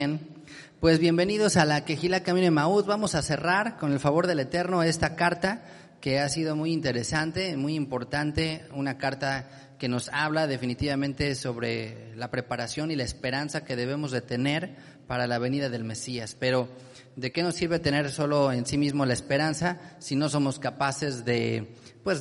Bien, pues bienvenidos a la Quejila Camino de Emaús. Vamos a cerrar con el favor del Eterno esta carta que ha sido muy interesante, muy importante, una carta que nos habla definitivamente sobre la preparación y la esperanza que debemos de tener para la venida del Mesías. Pero ¿de qué nos sirve tener solo en sí mismo la esperanza si no somos capaces de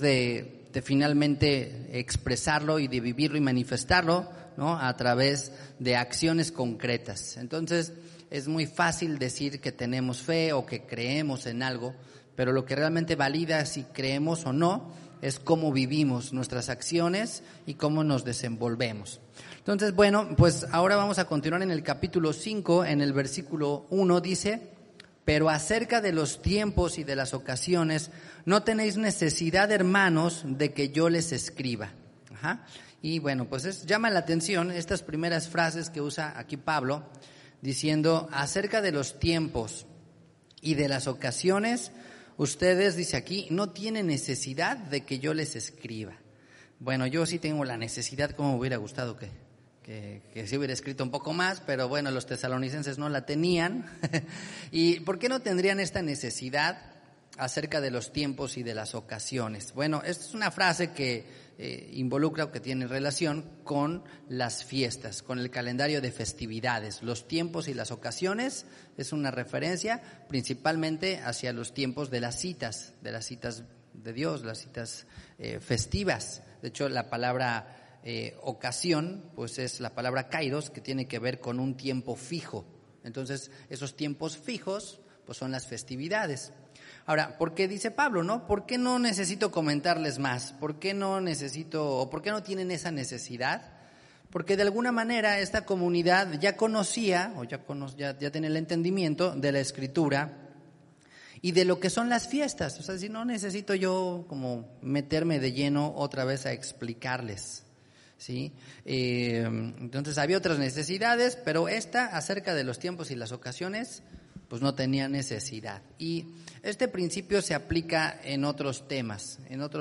finalmente expresarlo y de vivirlo y manifestarlo, ¿no?, a través de acciones concretas? Entonces, es muy fácil decir que tenemos fe o que creemos en algo, pero lo que realmente valida si creemos o no es cómo vivimos nuestras acciones y cómo nos desenvolvemos. Entonces, bueno, pues ahora vamos a continuar en el capítulo 5, en el versículo 1 dice: pero acerca de los tiempos y de las ocasiones, no tenéis necesidad, hermanos, de que yo les escriba. Y bueno, pues llama la atención estas primeras frases que usa aquí Pablo, diciendo acerca de los tiempos y de las ocasiones, ustedes, dice aquí, no tienen necesidad de que yo les escriba. Bueno, yo sí tengo la necesidad, como me hubiera gustado que sí hubiera escrito un poco más, pero bueno, los tesalonicenses no la tenían. ¿Y por qué no tendrían esta necesidad acerca de los tiempos y de las ocasiones? Bueno, esta es una frase que involucra o que tiene relación con las fiestas, con el calendario de festividades. Los tiempos y las ocasiones es una referencia principalmente hacia los tiempos de las citas de Dios, las citas festivas. De hecho, la palabra ocasión, pues es la palabra kairos, que tiene que ver con un tiempo fijo. Entonces, esos tiempos fijos, pues son las festividades. Ahora, ¿por qué dice Pablo, no? ¿Por qué no necesito comentarles más? ¿Por qué no tienen esa necesidad? Porque de alguna manera esta comunidad ya conocía, o ya tenía el entendimiento de la Escritura y de lo que son las fiestas. O sea, si no necesito yo como meterme de lleno otra vez a explicarles, ¿sí? Entonces había otras necesidades, pero esta, acerca de los tiempos y las ocasiones, pues no tenía necesidad. Y este principio se aplica en otros temas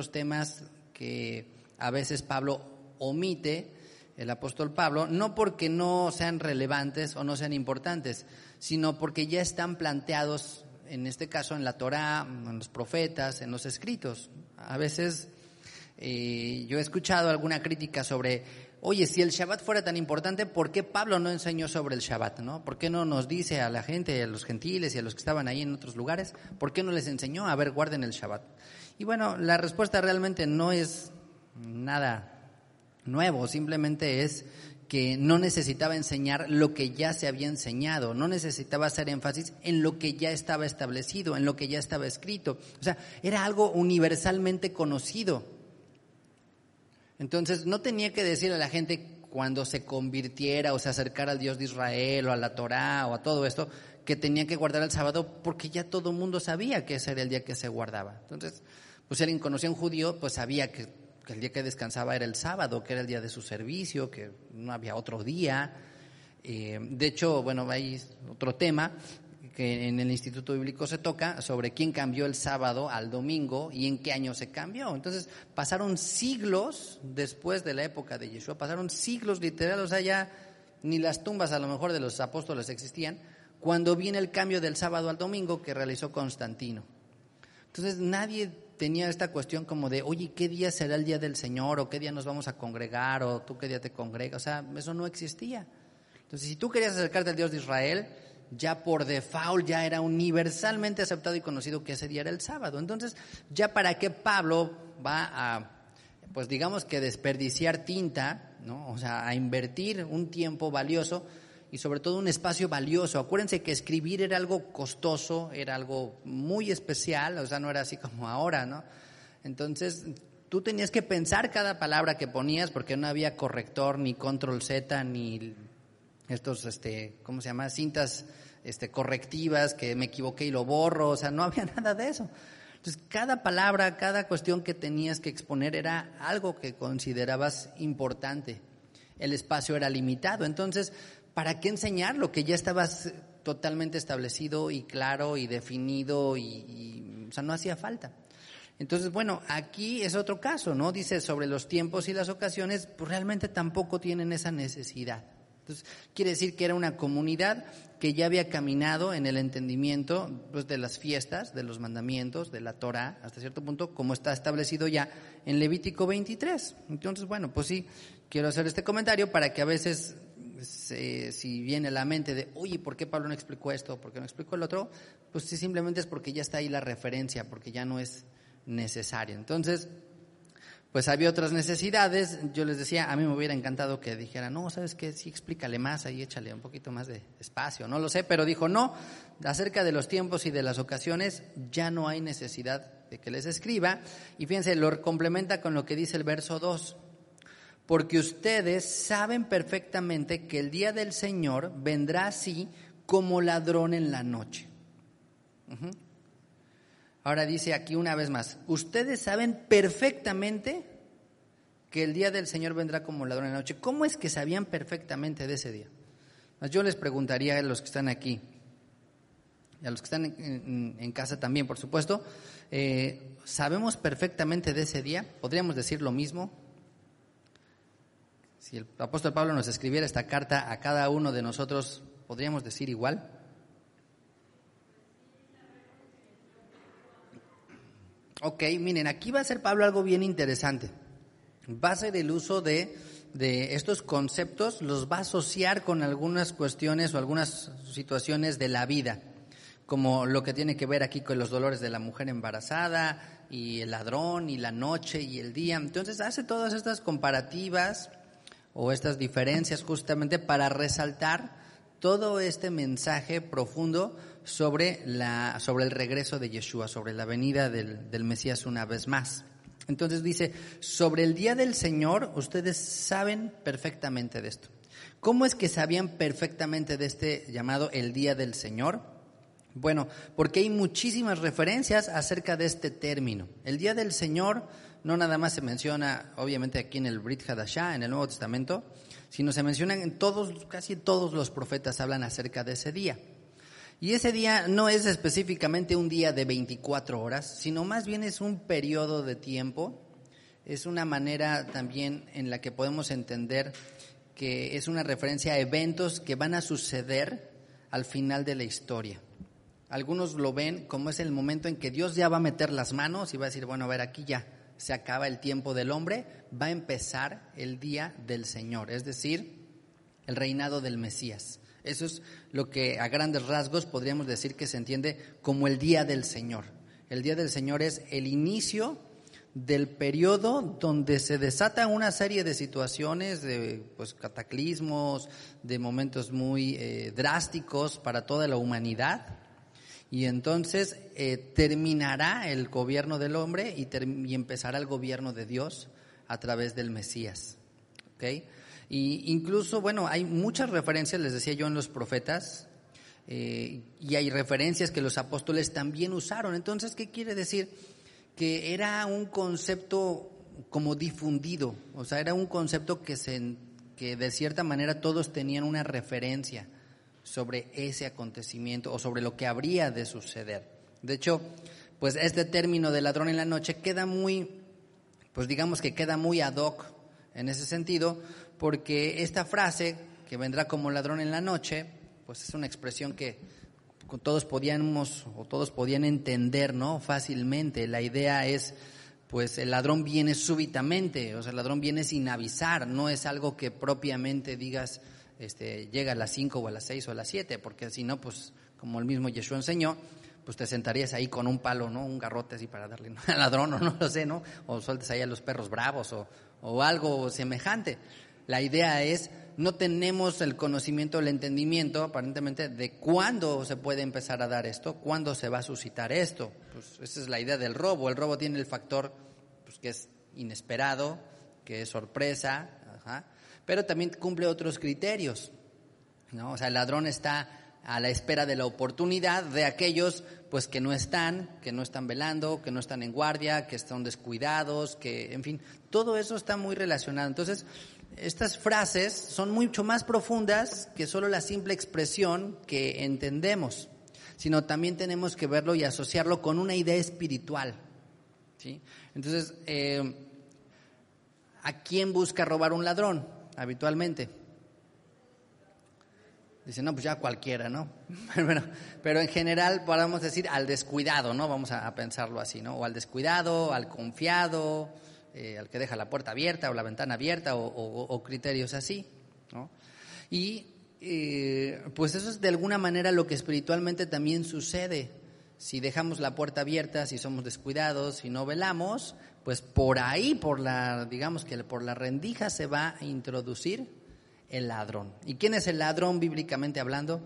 que a veces Pablo omite, el apóstol Pablo, no porque no sean relevantes o no sean importantes, sino porque ya están planteados, en este caso en la Torá, en los profetas, en los escritos. A veces yo he escuchado alguna crítica sobre: oye, si el Shabbat fuera tan importante, ¿por qué Pablo no enseñó sobre el Shabbat, no? ¿Por qué no nos dice a la gente, a los gentiles y a los que estaban ahí en otros lugares, por qué no les enseñó? A ver, guarden el Shabbat. Y bueno, la respuesta realmente no es nada nuevo, simplemente es que no necesitaba enseñar lo que ya se había enseñado, no necesitaba hacer énfasis en lo que ya estaba establecido, en lo que ya estaba escrito. O sea, era algo universalmente conocido. Entonces no tenía que decirle a la gente cuando se convirtiera o se acercara al Dios de Israel o a la Torá o a todo esto que tenía que guardar el sábado, porque ya todo el mundo sabía que ese era el día que se guardaba. Entonces, pues si alguien conocía a un judío, pues sabía que el día que descansaba era el sábado, que era el día de su servicio, que no había otro día. De hecho, bueno, hay otro tema que en el Instituto Bíblico se toca sobre quién cambió el sábado al domingo y en qué año se cambió. Entonces pasaron siglos después de la época de Yeshua, pasaron siglos literal, o sea, ya ni las tumbas a lo mejor de los apóstoles existían, cuando viene el cambio del sábado al domingo que realizó Constantino. Entonces nadie tenía esta cuestión como de: oye, ¿qué día será el día del Señor? ¿O qué día nos vamos a congregar? ¿O tú qué día te congregas? O sea, eso no existía. Entonces, si tú querías acercarte al Dios de Israel, ya por default ya era universalmente aceptado y conocido que ese día era el sábado. Entonces, ya para qué Pablo va a, pues digamos que desperdiciar tinta, ¿no? O sea, a invertir un tiempo valioso y sobre todo un espacio valioso. Acuérdense que escribir era algo costoso, era algo muy especial, o sea, no era así como ahora, ¿no? Entonces, tú tenías que pensar cada palabra que ponías, porque no había corrector, ni control Z, ni estos, ¿cómo se llama? Cintas correctivas, que me equivoqué y lo borro, o sea, no había nada de eso. Entonces, cada palabra, cada cuestión que tenías que exponer era algo que considerabas importante. El espacio era limitado, entonces, ¿para qué enseñar lo que ya estabas totalmente establecido y claro y definido o sea, no hacía falta? Entonces, bueno, aquí es otro caso, ¿no? Dice sobre los tiempos y las ocasiones, pues realmente tampoco tienen esa necesidad. Entonces, quiere decir que era una comunidad que ya había caminado en el entendimiento pues, de las fiestas, de los mandamientos, de la Torá, hasta cierto punto, como está establecido ya en Levítico 23. Entonces, bueno, pues sí, quiero hacer este comentario para que a veces, si viene a la mente de, oye, ¿por qué Pablo no explicó esto? ¿Por qué no explicó el otro? Pues sí, simplemente es porque ya está ahí la referencia, porque ya no es necesario. Entonces, pues había otras necesidades. Yo les decía, a mí me hubiera encantado que dijera, no, ¿sabes qué? Sí, explícale más ahí, échale un poquito más de espacio, no lo sé, pero dijo, no, acerca de los tiempos y de las ocasiones ya no hay necesidad de que les escriba. Y fíjense, lo complementa con lo que dice el verso 2, porque ustedes saben perfectamente que el día del Señor vendrá así como ladrón en la noche. Ahora dice aquí una vez más, ustedes saben perfectamente que el día del Señor vendrá como ladrón en la noche. ¿Cómo es que sabían perfectamente de ese día? Yo les preguntaría a los que están aquí, y a los que están en casa también, por supuesto, ¿sabemos perfectamente de ese día? ¿Podríamos decir lo mismo? Si el apóstol Pablo nos escribiera esta carta a cada uno de nosotros, ¿podríamos decir igual? Ok, miren, aquí va a ser Pablo algo bien interesante. Va a ser el uso de estos conceptos, los va a asociar con algunas cuestiones o algunas situaciones de la vida, como lo que tiene que ver aquí con los dolores de la mujer embarazada y el ladrón y la noche y el día. Entonces hace todas estas comparativas o estas diferencias justamente para resaltar todo este mensaje profundo sobre el regreso de Yeshua, sobre la venida del Mesías una vez más. Entonces dice, sobre el día del Señor, ustedes saben perfectamente de esto. ¿Cómo es que sabían perfectamente de este llamado el día del Señor? Bueno, porque hay muchísimas referencias acerca de este término. El día del Señor no nada más se menciona, obviamente aquí en el Brit Hadashah, en el Nuevo Testamento, sino se mencionan en casi todos los profetas hablan acerca de ese día. Y ese día no es específicamente un día de 24 horas, sino más bien es un periodo de tiempo. Es una manera también en la que podemos entender que es una referencia a eventos que van a suceder al final de la historia. Algunos lo ven como es el momento en que Dios ya va a meter las manos y va a decir, bueno, a ver, aquí ya se acaba el tiempo del hombre, va a empezar el día del Señor, es decir, el reinado del Mesías. Eso es lo que a grandes rasgos podríamos decir que se entiende como el día del Señor. El día del Señor es el inicio del periodo donde se desata una serie de situaciones, de cataclismos, de momentos muy drásticos para toda la humanidad. Y entonces terminará el gobierno del hombre y empezará el gobierno de Dios a través del Mesías. ¿Okay? Y incluso, bueno, hay muchas referencias, les decía yo, en los profetas, y hay referencias que los apóstoles también usaron. Entonces, ¿qué quiere decir? Que era un concepto como difundido, o sea, era un concepto que de cierta manera todos tenían una referencia sobre ese acontecimiento o sobre lo que habría de suceder. De hecho, pues este término de ladrón en la noche queda muy, pues digamos que queda muy ad hoc en ese sentido, porque esta frase, que vendrá como ladrón en la noche, pues es una expresión que todos podían entender, ¿no? Fácilmente. La idea es, pues el ladrón viene súbitamente, o sea, el ladrón viene sin avisar, no es algo que propiamente digas, llega a las 5 o a las 6 o a las 7, porque si no, pues como el mismo Yeshua enseñó, pues te sentarías ahí con un palo, ¿no? Un garrote así para darle al ladrón, o no lo sé, ¿no? O sueltes ahí a los perros bravos o algo semejante. La idea es, no tenemos el conocimiento, el entendimiento, aparentemente, de cuándo se puede empezar a dar esto, cuándo se va a suscitar esto. Pues esa es la idea del robo. El robo tiene el factor, pues, que es inesperado, que es sorpresa, pero también cumple otros criterios, ¿no? O sea, el ladrón está a la espera de la oportunidad de aquellos, pues, que no están velando, que no están en guardia, que están descuidados, que, en fin, todo eso está muy relacionado. Entonces, estas frases son mucho más profundas que solo la simple expresión que entendemos, sino también tenemos que verlo y asociarlo con una idea espiritual, ¿sí? Entonces, ¿a quién busca robar un ladrón habitualmente? Dice, no, pues ya cualquiera, ¿no? Pero en general podemos decir al descuidado, ¿no? Vamos a pensarlo así, ¿no? O al descuidado, al confiado, al que deja la puerta abierta o la ventana abierta o criterios así, ¿no? Y pues eso es de alguna manera lo que espiritualmente también sucede. Si dejamos la puerta abierta, si somos descuidados, si no velamos, pues por ahí, digamos que por la rendija se va a introducir el ladrón. ¿Y quién es el ladrón bíblicamente hablando?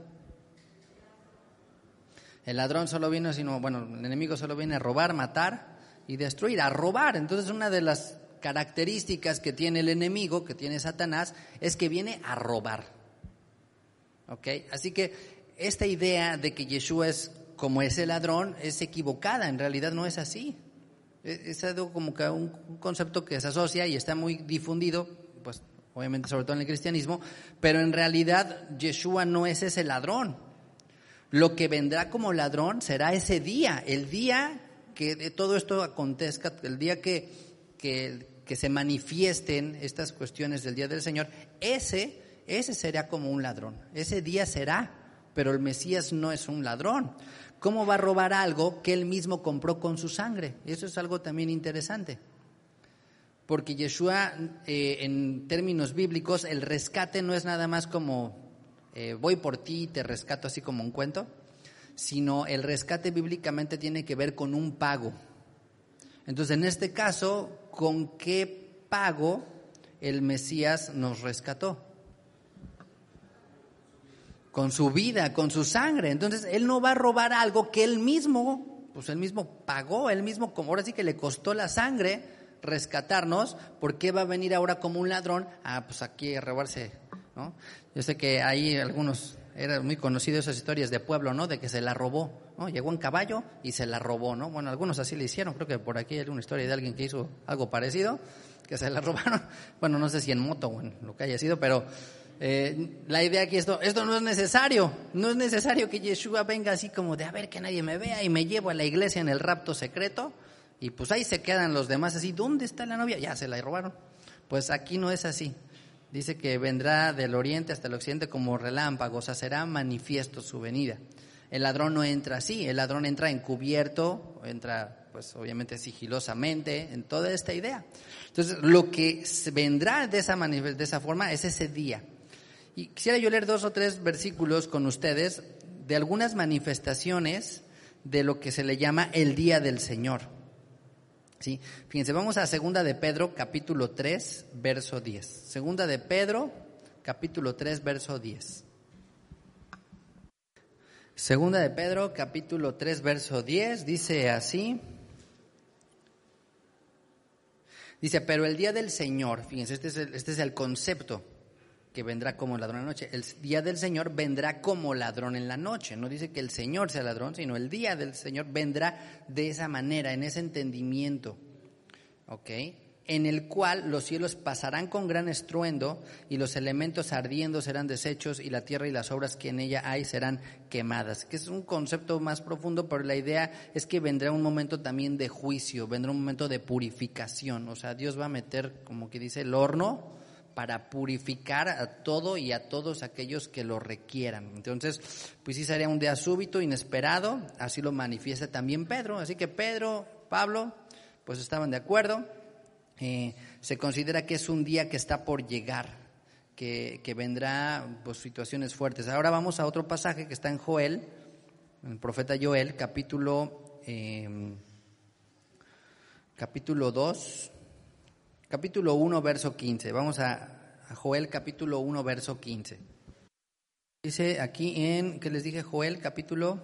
El ladrón el enemigo solo viene a robar, matar y destruir, a robar. Entonces una de las características que tiene el enemigo, que tiene Satanás, es que viene a robar. ¿Ok? Así que esta idea de que Yeshua es como ese ladrón es equivocada, en realidad no es así. Es algo como que un concepto que se asocia y está muy difundido, pues obviamente sobre todo en el cristianismo, pero en realidad Yeshua no es ese ladrón. Lo que vendrá como ladrón será ese día, el día que de todo esto acontezca, el día que se manifiesten estas cuestiones del día del Señor, ese será como un ladrón, ese día será, pero el Mesías no es un ladrón. ¿Cómo va a robar algo que él mismo compró con su sangre? Y eso es algo también interesante. Porque Yeshua, en términos bíblicos, el rescate no es nada más como voy por ti y te rescato así como un cuento, sino el rescate bíblicamente tiene que ver con un pago. Entonces, en este caso, ¿con qué pago el Mesías nos rescató? Con su vida, con su sangre. Entonces, él no va a robar algo que él mismo pagó, él mismo, como ahora sí que le costó la sangre rescatarnos. ¿Por qué va a venir ahora como un ladrón? Pues aquí a robarse, ¿no? Yo sé que ahí eran muy conocidas esas historias de pueblo, ¿no? De que se la robó, ¿no? Llegó en caballo y se la robó, ¿no? Bueno, algunos así le hicieron. Creo que por aquí hay una historia de alguien que hizo algo parecido, que se la robaron. Bueno, no sé si en moto o en lo que haya sido, pero la idea aquí, esto no es necesario. No es necesario que Yeshua venga así como de a ver que nadie me vea y me llevo a la iglesia en el rapto secreto y pues ahí se quedan los demás así, ¿dónde está la novia? Ya se la robaron. Pues aquí no es así. Dice que vendrá del oriente hasta el occidente como relámpago, o sea, será manifiesto su venida. El ladrón no entra así, el ladrón entra encubierto, entra pues obviamente sigilosamente, en toda esta idea. Entonces, lo que vendrá de esa forma es ese día. Y quisiera yo leer 2 o 3 versículos con ustedes de algunas manifestaciones de lo que se le llama el día del Señor. ¿Sí? Fíjense, vamos a 2 de Pedro, capítulo 3, verso 10. 2 de Pedro, capítulo 3, verso 10. 2 de Pedro, capítulo 3, verso 10, dice así. Dice, pero el día del Señor, fíjense, este es el concepto que vendrá como ladrón en la noche. El día del Señor vendrá como ladrón en la noche. No dice que el Señor sea ladrón, sino el día del Señor vendrá de esa manera, en ese entendimiento, ¿ok? En el cual los cielos pasarán con gran estruendo y los elementos ardiendo serán deshechos y la tierra y las obras que en ella hay serán quemadas. Que es un concepto más profundo, pero la idea es que vendrá un momento también de juicio, vendrá un momento de purificación. O sea, Dios va a meter, como que dice, el horno para purificar a todo y a todos aquellos que lo requieran. Entonces, pues sí sería un día súbito, inesperado, así lo manifiesta también Pedro. Así que Pedro, Pablo, pues estaban de acuerdo. Se considera que es un día que está por llegar, que vendrá pues situaciones fuertes. Ahora vamos a otro pasaje que está en Joel, en el profeta Joel, capítulo 2, capítulo 1, verso 15. Vamos a Joel, capítulo 1, verso 15. Dice aquí ¿qué les dije? Joel, capítulo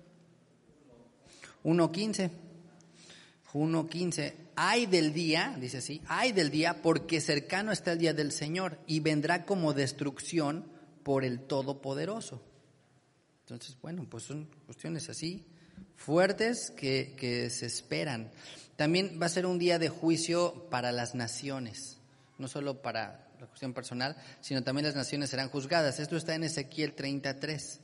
1:15. 1:15. Ay del día, dice así, ay del día, porque cercano está el día del Señor y vendrá como destrucción por el Todopoderoso. Entonces, bueno, pues son cuestiones así fuertes que se esperan. También va a ser un día de juicio para las naciones, no solo para la cuestión personal, sino también las naciones serán juzgadas. Esto está en Ezequiel 33.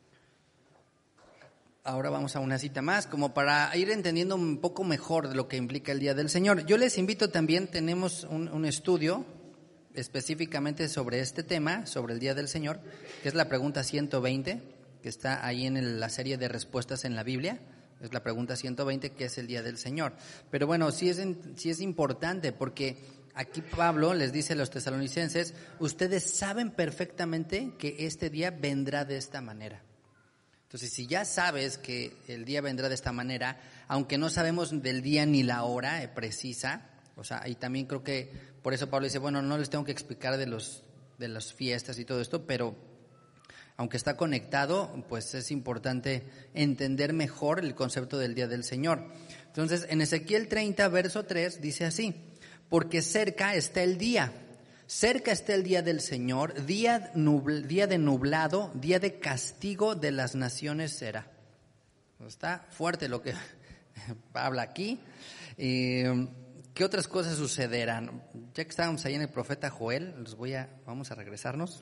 Ahora vamos a una cita más, como para ir entendiendo un poco mejor de lo que implica el Día del Señor. Yo les invito también, tenemos un estudio específicamente sobre este tema, sobre el Día del Señor, que es la pregunta 120, que está ahí en la serie de respuestas en la Biblia. Es la pregunta 120, que es el Día del Señor. Pero bueno, sí es importante, porque aquí Pablo les dice a los tesalonicenses: ustedes saben perfectamente que este día vendrá de esta manera. Entonces, si ya sabes que el día vendrá de esta manera, aunque no sabemos del día ni la hora precisa, o sea, y también creo que por eso Pablo dice, bueno, no les tengo que explicar de las fiestas y todo esto, pero aunque está conectado, pues es importante entender mejor el concepto del Día del Señor. Entonces, en Ezequiel 30, verso 3, dice así: porque cerca está el día del Señor, día de nublado, día de castigo de las naciones será. Está fuerte lo que habla aquí. ¿Qué otras cosas sucederán? Ya que estábamos ahí en el profeta Joel, vamos a regresarnos.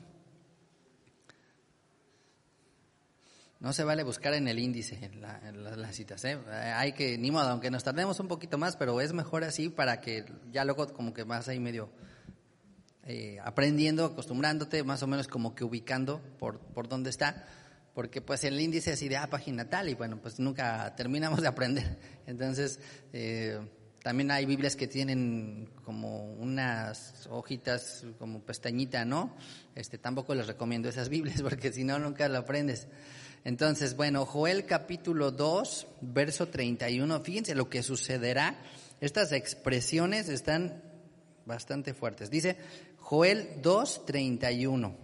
No se vale buscar en el índice en las citas, hay que, ni modo, aunque nos tardemos un poquito más, pero es mejor así para que ya luego como que vas ahí medio aprendiendo, acostumbrándote, más o menos como que ubicando por dónde está, porque pues el índice así de página tal, y bueno, pues nunca terminamos de aprender. Entonces, también hay Biblias que tienen como unas hojitas como pestañita, ¿no? Tampoco les recomiendo esas Biblias, porque si no, nunca lo aprendes. Entonces, bueno, Joel capítulo 2, verso 31, fíjense lo que sucederá. Estas expresiones están bastante fuertes. Dice Joel 2, 31.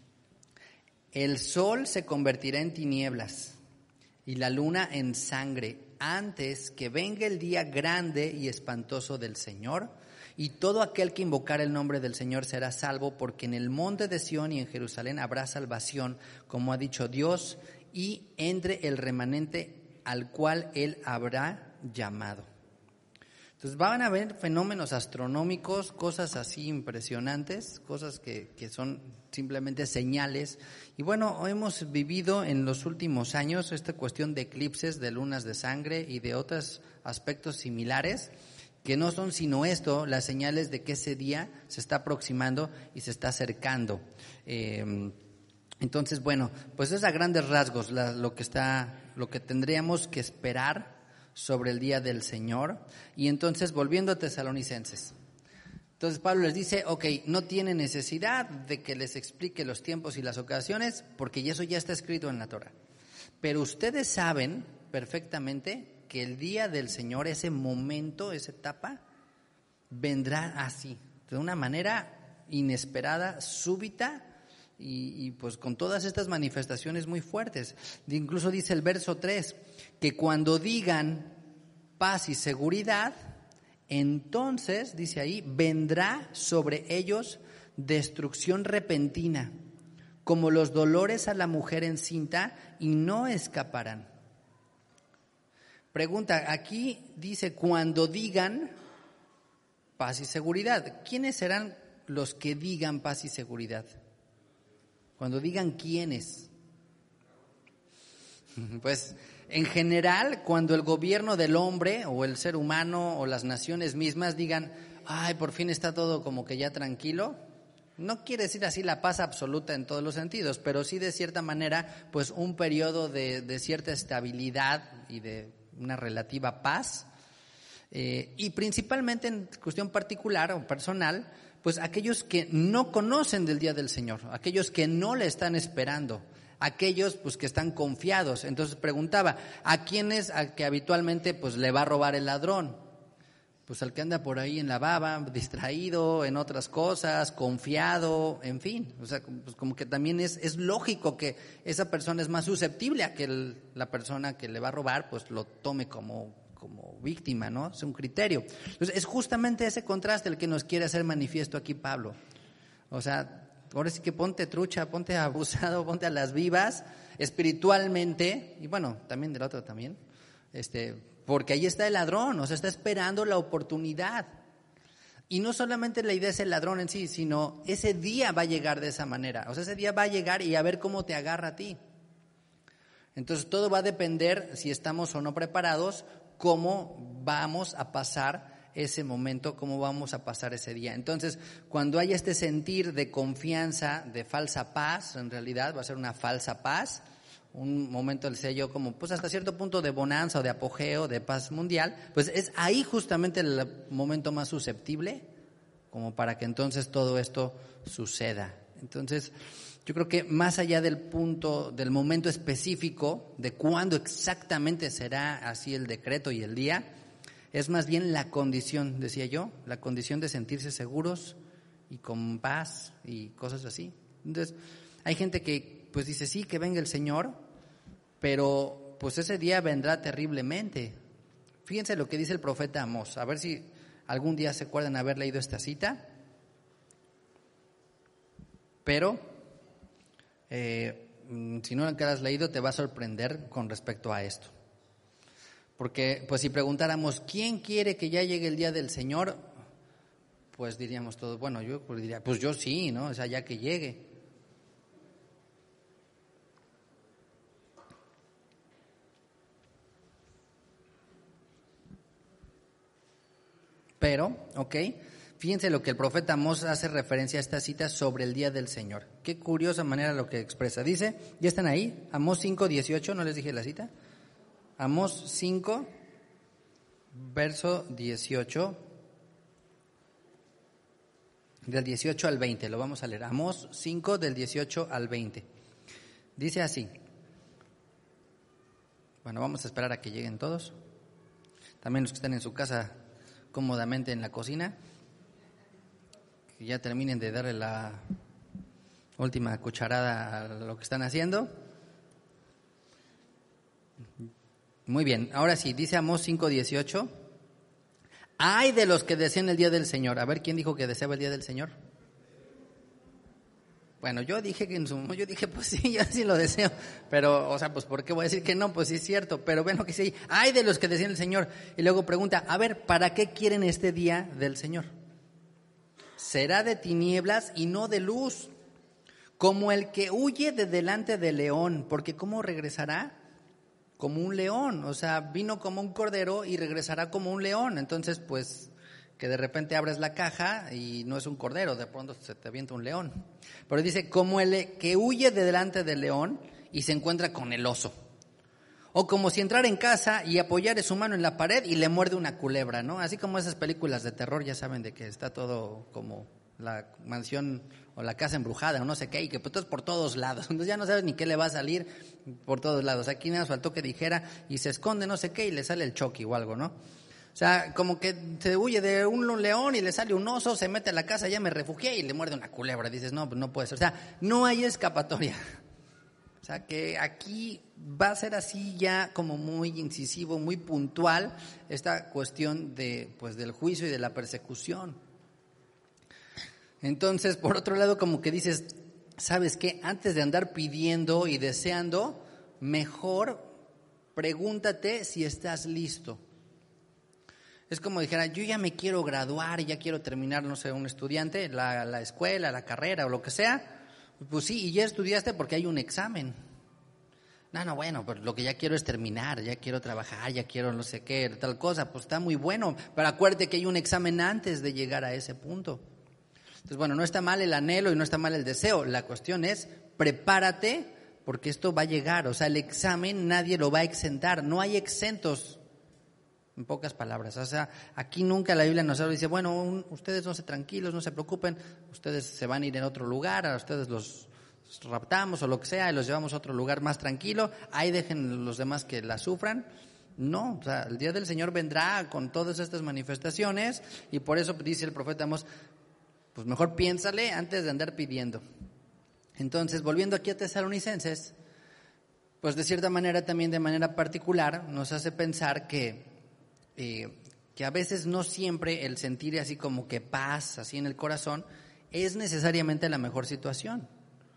El sol se convertirá en tinieblas y la luna en sangre antes que venga el día grande y espantoso del Señor, y todo aquel que invocar el nombre del Señor será salvo, porque en el monte de Sión y en Jerusalén habrá salvación, como ha dicho Dios, y entre el remanente al cual Él habrá llamado. Entonces van a haber fenómenos astronómicos, cosas así impresionantes, cosas que son simplemente señales. Y bueno, hemos vivido en los últimos años esta cuestión de eclipses, de lunas de sangre y de otros aspectos similares, que no son sino esto, las señales de que ese día se está aproximando y se está acercando. Entonces, bueno, pues es a grandes rasgos lo que tendríamos que esperar sobre el día del Señor. Y entonces, volviendo a Tesalonicenses, entonces Pablo les dice, no tiene necesidad de que les explique los tiempos y las ocasiones, porque eso ya está escrito en la Torah. Pero ustedes saben perfectamente que el día del Señor, ese momento, esa etapa, vendrá así, de una manera inesperada, súbita, y pues con todas estas manifestaciones muy fuertes. Incluso dice el verso 3, que cuando digan paz y seguridad, entonces, dice ahí, vendrá sobre ellos destrucción repentina, como los dolores a la mujer encinta, y no escaparán. Pregunta, aquí dice cuando digan paz y seguridad. ¿Quiénes serán los que digan paz y seguridad? Cuando digan quiénes. Pues en general, cuando el gobierno del hombre o el ser humano o las naciones mismas digan, por fin está todo como que ya tranquilo, no quiere decir así la paz absoluta en todos los sentidos, pero sí de cierta manera, pues un periodo de cierta estabilidad y de una relativa paz, y principalmente en cuestión particular o personal, pues aquellos que no conocen del día del Señor, aquellos que no le están esperando, aquellos pues que están confiados. Entonces preguntaba, ¿a quién es al que habitualmente pues le va a robar el ladrón? Pues al que anda por ahí en la baba, distraído en otras cosas, confiado, en fin. O sea, pues como que también es lógico que esa persona es más susceptible a que la persona que le va a robar pues lo tome como víctima, ¿no? Es un criterio. Entonces es justamente ese contraste el que nos quiere hacer manifiesto aquí Pablo. O sea, ahora sí que ponte trucha, ponte abusado, ponte a las vivas espiritualmente, y bueno, también del otro también, porque ahí está el ladrón, o sea, está esperando la oportunidad. Y no solamente la idea es el ladrón en sí, sino ese día va a llegar de esa manera. O sea, ese día va a llegar y a ver cómo te agarra a ti. Entonces todo va a depender si estamos o no preparados, cómo vamos a pasar ese momento, cómo vamos a pasar ese día. Entonces, cuando haya este sentir de confianza, de falsa paz, en realidad va a ser una falsa paz, un momento, decía yo, como pues hasta cierto punto de bonanza o de apogeo, de paz mundial, pues es ahí justamente el momento más susceptible como para que entonces todo esto suceda. Entonces, yo creo que más allá del punto, del momento específico, de cuándo exactamente será así el decreto y el día, es más bien la condición, decía yo, la condición de sentirse seguros y con paz y cosas así. Entonces, hay gente que pues dice, sí, que venga el Señor, pero pues ese día vendrá terriblemente. Fíjense lo que dice el profeta Amós, a ver si algún día se acuerdan haber leído esta cita, pero si no la has leído te va a sorprender con respecto a esto. Porque pues si preguntáramos, ¿quién quiere que ya llegue el día del Señor? Pues diríamos todos, bueno, yo pues diría, pues yo sí, ¿no? O sea, ya que llegue. Pero, fíjense lo que el profeta Amós hace referencia a esta cita sobre el día del Señor. Qué curiosa manera lo que expresa. Dice, ¿ya están ahí? Amós 5:18, ¿no les dije la cita? Amós 5, verso 18, del 18 al 20, lo vamos a leer. Amós 5, del 18 al 20. Dice así. Bueno, vamos a esperar a que lleguen todos. También los que están en su casa cómodamente en la cocina, que ya terminen de darle la última cucharada a lo que están haciendo. Muy bien, ahora sí, dice Amós 5:18, ay de los que desean el día del Señor. A ver, ¿quién dijo que deseaba el día del Señor? Bueno, yo dije pues sí, yo sí lo deseo, pero, o sea, pues ¿por qué voy a decir que no? Pues sí es cierto, pero ven lo que sí, ay de los que desean el Señor. Y luego pregunta, a ver, ¿para qué quieren este día del Señor? Será de tinieblas y no de luz, como el que huye de delante del león, porque ¿cómo regresará? Como un león, o sea, vino como un cordero y regresará como un león. Entonces, pues, que de repente abres la caja y no es un cordero, de pronto se te avienta un león. Pero dice, como el que huye de delante del león y se encuentra con el oso. O como si entrara en casa y apoyara su mano en la pared y le muerde una culebra, ¿no? Así como esas películas de terror, ya saben de que está todo como la mansión o la casa embrujada o no sé qué, y que pues es por todos lados, entonces ya no sabes ni qué le va a salir por todos lados. Aquí nada faltó que dijera y se esconde no sé qué y le sale el Chucky o algo, ¿no? O sea, como que se huye de un león y le sale un oso, se mete a la casa, ya me refugié y le muerde una culebra. Dices, no, pues no puede ser. O sea, no hay escapatoria. O sea, que aquí va a ser así ya como muy incisivo, muy puntual esta cuestión de, pues, del juicio y de la persecución. Entonces, por otro lado, como que dices, ¿sabes qué? Antes de andar pidiendo y deseando, mejor pregúntate si estás listo. Es como dijera, yo ya me quiero graduar y ya quiero terminar, no sé, un estudiante, la escuela, la carrera o lo que sea. Pues sí, y ya estudiaste porque hay un examen. No, bueno, pero lo que ya quiero es terminar, ya quiero trabajar, ya quiero no sé qué, tal cosa. Pues está muy bueno, pero acuérdate que hay un examen antes de llegar a ese punto. Entonces, bueno, no está mal el anhelo y no está mal el deseo. La cuestión es, prepárate porque esto va a llegar. O sea, el examen nadie lo va a exentar, no hay exentos. En pocas palabras, o sea, aquí nunca la Biblia nos habla y dice, bueno, ustedes no se tranquilos, no se preocupen, ustedes se van a ir en otro lugar, a ustedes los raptamos o lo que sea y los llevamos a otro lugar más tranquilo, ahí dejen los demás que la sufran. No, o sea, el día del Señor vendrá con todas estas manifestaciones y por eso dice el profeta Amós, pues mejor piénsale antes de andar pidiendo. Entonces, volviendo aquí a Tesalonicenses, pues de cierta manera también de manera particular nos hace pensar que a veces no siempre el sentir así como que paz así en el corazón es necesariamente la mejor situación.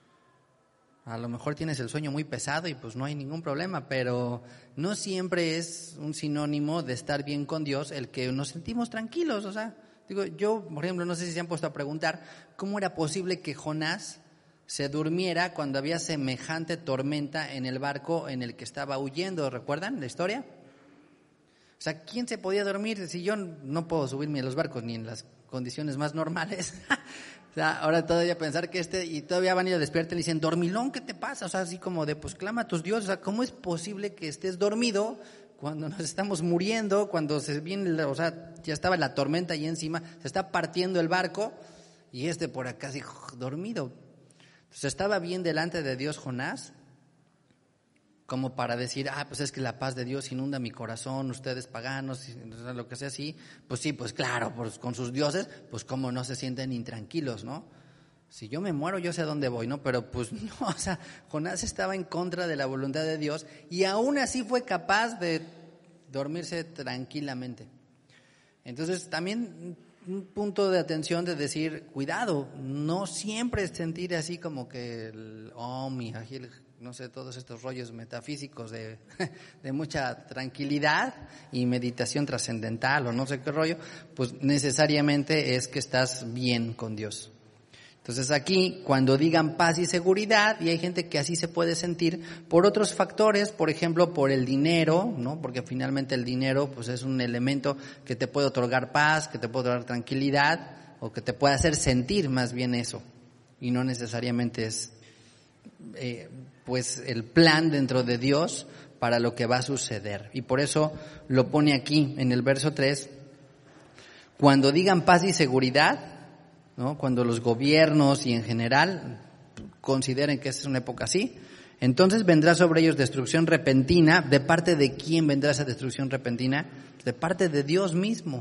A lo mejor tienes el sueño muy pesado y pues no hay ningún problema, pero no siempre es un sinónimo de estar bien con Dios el que nos sentimos tranquilos. O sea, digo, yo, por ejemplo, no sé si se han puesto a preguntar cómo era posible que Jonás se durmiera cuando había semejante tormenta en el barco en el que estaba huyendo. ¿Recuerdan la historia? O sea, ¿quién se podía dormir si yo no puedo subirme a los barcos ni en las condiciones más normales? O sea, ahora todavía pensar que y todavía van a ir a despertar y le dicen, dormilón, ¿qué te pasa? O sea, así como de, pues clama a tus dioses. O sea, ¿cómo es posible que estés dormido cuando nos estamos muriendo, cuando se viene, o sea, ya estaba la tormenta ahí encima, se está partiendo el barco y por acá así dormido? Entonces, ¿estaba bien delante de Dios Jonás? Como para decir, pues es que la paz de Dios inunda mi corazón, ustedes paganos, lo que sea así. Pues sí, pues claro, pues con sus dioses, pues cómo no se sienten intranquilos, ¿no? Si yo me muero, yo sé a dónde voy, ¿no? Pero pues no, o sea, Jonás estaba en contra de la voluntad de Dios y aún así fue capaz de dormirse tranquilamente. Entonces, también un punto de atención de decir, cuidado, no siempre es sentir así como que no sé, todos estos rollos metafísicos de mucha tranquilidad y meditación trascendental o no sé qué rollo, pues necesariamente es que estás bien con Dios. Entonces aquí, cuando digan paz y seguridad, y hay gente que así se puede sentir por otros factores, por ejemplo, por el dinero, ¿no? Porque finalmente el dinero pues es un elemento que te puede otorgar paz, que te puede otorgar tranquilidad, o que te puede hacer sentir más bien eso, y no necesariamente es pues el plan dentro de Dios para lo que va a suceder. Y por eso lo pone aquí en el verso 3, cuando digan paz y seguridad, ¿no? Cuando los gobiernos y en general consideren que esta es una época así, entonces vendrá sobre ellos destrucción repentina. ¿De parte de quién vendrá esa destrucción repentina? De parte de Dios mismo.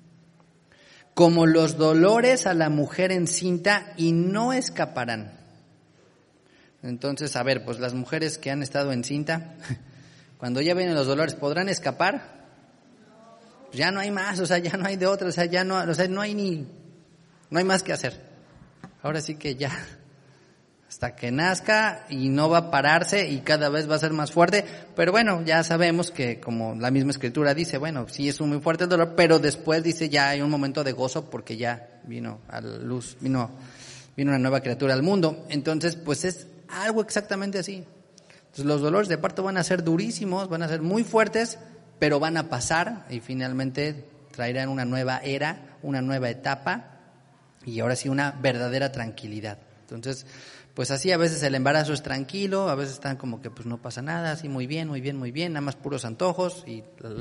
Como los dolores a la mujer encinta, y no escaparán. Entonces, a ver, pues las mujeres que han estado encinta, cuando ya vienen los dolores, ¿podrán escapar? Pues ya no hay más, o sea, ya no hay de otra, o sea, no hay más que hacer. Ahora sí que ya, hasta que nazca y no va a pararse y cada vez va a ser más fuerte. Pero bueno, ya sabemos que como la misma escritura dice, bueno, sí es muy fuerte el dolor, pero después dice ya hay un momento de gozo porque ya vino a la luz, vino una nueva criatura al mundo. Entonces, pues es algo exactamente así. Entonces los dolores de parto van a ser durísimos, van a ser muy fuertes, pero van a pasar y finalmente traerán una nueva era, una nueva etapa y ahora sí una verdadera tranquilidad. Entonces, pues así a veces el embarazo es tranquilo, a veces están como que pues no pasa nada, así muy bien, nada más puros antojos y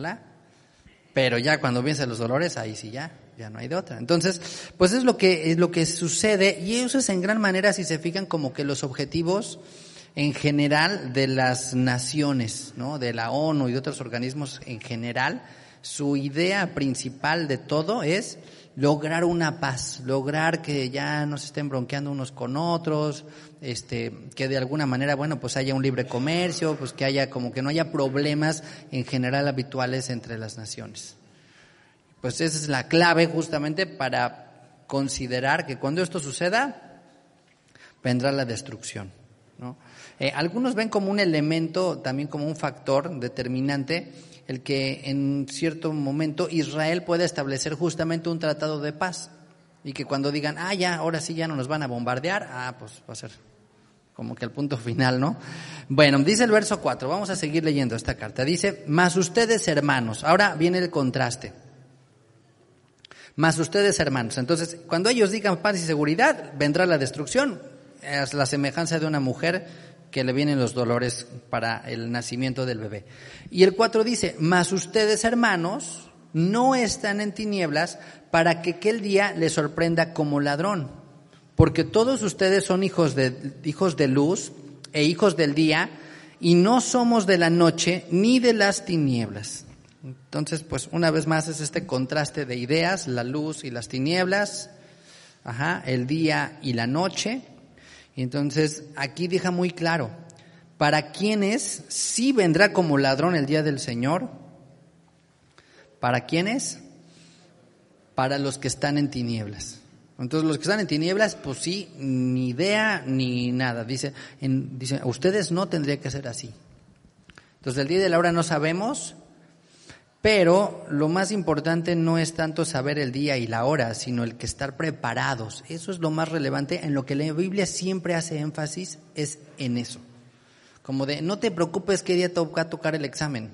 pero ya cuando vienen los dolores, ahí sí ya no hay de otra. Entonces, pues es lo que sucede, y eso es en gran manera, si se fijan, como que los objetivos en general de las naciones, ¿no? De la ONU y de otros organismos en general, su idea principal de todo es lograr una paz, lograr que ya no se estén bronqueando unos con otros, que de alguna manera, bueno, pues haya un libre comercio, pues que haya como que no haya problemas en general habituales entre las naciones. Pues esa es la clave justamente para considerar que cuando esto suceda, vendrá la destrucción, ¿no? Algunos ven como un elemento, también como un factor determinante, el que en cierto momento Israel pueda establecer justamente un tratado de paz y que cuando digan, ahora sí ya no nos van a bombardear, pues va a ser como que el punto final, ¿no? Bueno, dice el verso 4, vamos a seguir leyendo esta carta, dice, mas ustedes hermanos, ahora viene el contraste, mas ustedes hermanos, entonces cuando ellos digan paz y seguridad, vendrá la destrucción, es la semejanza de una mujer que le vienen los dolores para el nacimiento del bebé. Y el 4 dice, mas ustedes hermanos no están en tinieblas para que aquel día les sorprenda como ladrón, porque todos ustedes son hijos de luz e hijos del día, y no somos de la noche ni de las tinieblas. Entonces, pues una vez más es este contraste de ideas, la luz y las tinieblas, el día y la noche. Y entonces aquí deja muy claro, para quienes sí vendrá como ladrón el día del Señor. ¿Para quiénes? Para los que están en tinieblas. Entonces los que están en tinieblas, pues sí, ni idea ni nada. Dice, ustedes no tendría que ser así. Entonces el día y la hora no sabemos, pero lo más importante no es tanto saber el día y la hora, sino el que estar preparados. Eso es lo más relevante, en lo que la Biblia siempre hace énfasis, es en eso. Como de, no te preocupes qué día te va a tocar el examen.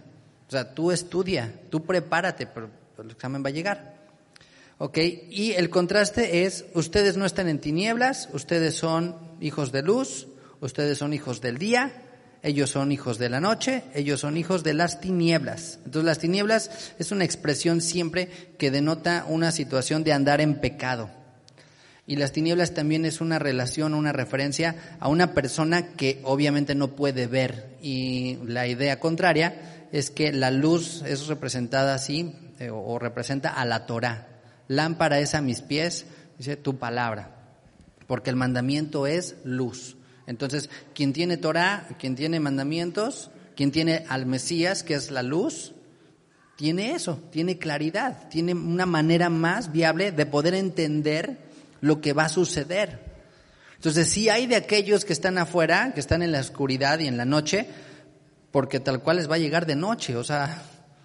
O sea, tú estudia, tú prepárate, pero el examen va a llegar. ¿Ok? Y el contraste es, ustedes no están en tinieblas, ustedes son hijos de luz, ustedes son hijos del día, ellos son hijos de la noche, ellos son hijos de las tinieblas. Entonces las tinieblas es una expresión siempre que denota una situación de andar en pecado. Y las tinieblas también es una relación, una referencia a una persona que obviamente no puede ver. Y la idea contraria es que la luz es representada así, o representa a la Torá. Lámpara es a mis pies, dice tu palabra, porque el mandamiento es luz. Entonces, quien tiene Torá, quien tiene mandamientos, quien tiene al Mesías, que es la luz, tiene eso, tiene claridad, tiene una manera más viable de poder entender lo que va a suceder. Entonces, sí hay de aquellos que están afuera, que están en la oscuridad y en la noche, porque tal cual les va a llegar de noche, o sea,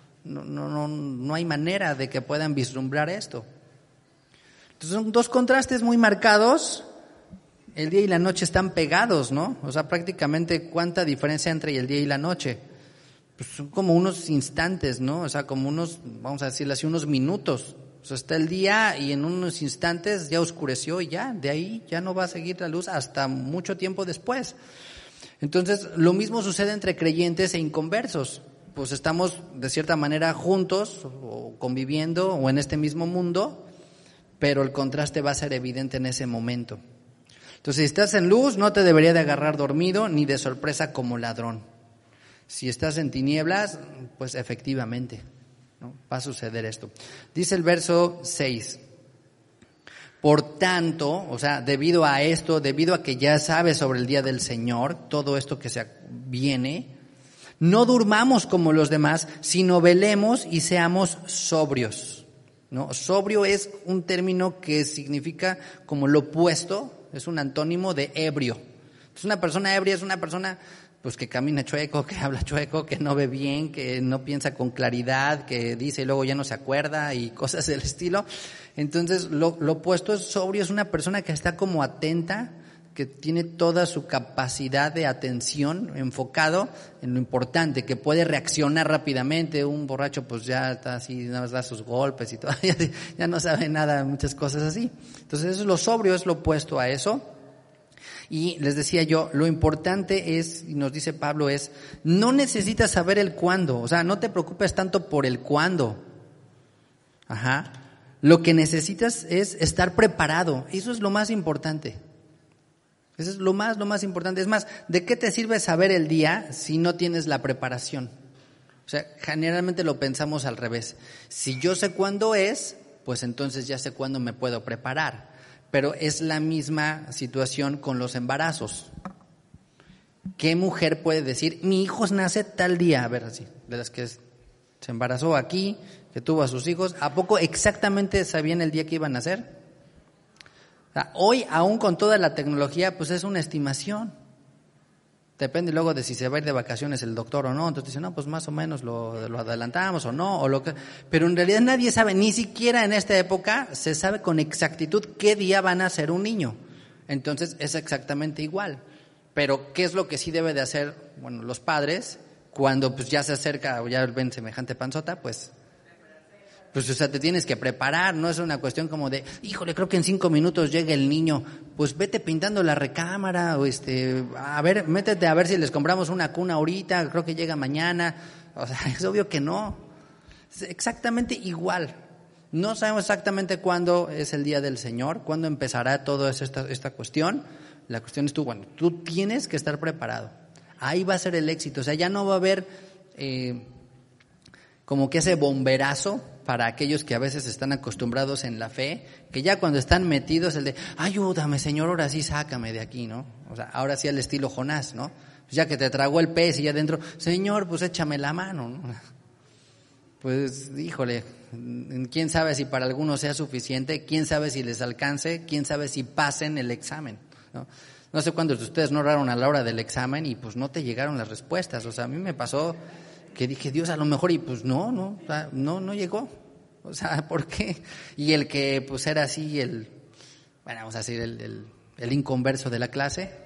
no hay manera de que puedan vislumbrar esto. Entonces son dos contrastes muy marcados, el día y la noche están pegados, ¿no? O sea, prácticamente cuánta diferencia entre el día y la noche. Pues son como unos instantes, ¿no? O sea, como unos, vamos a decirlo así, unos minutos. O sea, está el día y en unos instantes ya oscureció y ya, de ahí ya no va a seguir la luz hasta mucho tiempo después. Entonces, lo mismo sucede entre creyentes e inconversos. Pues estamos de cierta manera juntos o conviviendo o en este mismo mundo, pero el contraste va a ser evidente en ese momento. Entonces, si estás en luz, no te debería de agarrar dormido ni de sorpresa como ladrón. Si estás en tinieblas, pues efectivamente, ¿no? Va a suceder esto. Dice el verso 6. Por tanto, o sea, debido a esto, debido a que ya sabes sobre el día del Señor, todo esto que se viene, no durmamos como los demás, sino velemos y seamos sobrios, ¿no? Sobrio es un término que significa como lo opuesto, es un antónimo de ebrio. Entonces, una persona ebria es una persona pues que camina chueco, que habla chueco, que no ve bien, que no piensa con claridad, que dice y luego ya no se acuerda y cosas del estilo. Entonces, lo opuesto es sobrio, es una persona que está como atenta, que tiene toda su capacidad de atención enfocado en lo importante, que puede reaccionar rápidamente. Un borracho pues ya está así, nada más da sus golpes y todo, ya no sabe nada, muchas cosas así. Entonces eso es lo sobrio, es lo opuesto a eso. Y les decía yo, lo importante es, y nos dice Pablo, es no necesitas saber el cuándo, o sea, no te preocupes tanto por el cuándo. Lo que necesitas es estar preparado, eso es lo más importante. Eso es lo más importante. Es más, ¿de qué te sirve saber el día si no tienes la preparación? O sea, generalmente lo pensamos al revés. Si yo sé cuándo es, pues entonces ya sé cuándo me puedo preparar. Pero es la misma situación con los embarazos. ¿Qué mujer puede decir, mi hijo nace tal día? A ver, así, de las que se embarazó aquí, que tuvo a sus hijos, ¿a poco exactamente sabían el día que iban a nacer? Hoy, aún con toda la tecnología, pues es una estimación. Depende luego de si se va a ir de vacaciones el doctor o no. Entonces dice, no, pues más o menos lo adelantamos o no. Pero en realidad nadie sabe, ni siquiera en esta época se sabe con exactitud qué día van a ser un niño. Entonces es exactamente igual. Pero ¿qué es lo que sí debe de hacer, bueno, los padres cuando pues ya se acerca o ya ven semejante panzota? Pues o sea, te tienes que preparar, no es una cuestión como de, híjole, creo que en 5 minutos llega el niño, pues vete pintando la recámara, o a ver, métete a ver si les compramos una cuna ahorita, creo que llega mañana. O sea, es obvio que no, es exactamente igual. No sabemos exactamente cuándo es el día del Señor, cuándo empezará toda esta cuestión. La cuestión es tú tienes que estar preparado. Ahí va a ser el éxito, o sea, ya no va a haber como que ese bomberazo para aquellos que a veces están acostumbrados en la fe, que ya cuando están metidos el de, ayúdame Señor, ahora sí sácame de aquí, ¿no? O sea, ahora sí al estilo Jonás, ¿no? Ya que te tragó el pez y ya adentro, Señor, pues échame la mano, ¿no? Pues, híjole, quién sabe si para algunos sea suficiente, quién sabe si les alcance, quién sabe si pasen el examen, ¿no? No sé cuántos de ustedes no oraron a la hora del examen y pues no te llegaron las respuestas. O sea, a mí me pasó que dije, Dios, a lo mejor, y pues no llegó. O sea, ¿por qué? Y el que pues era así, vamos a decir, el inconverso de la clase,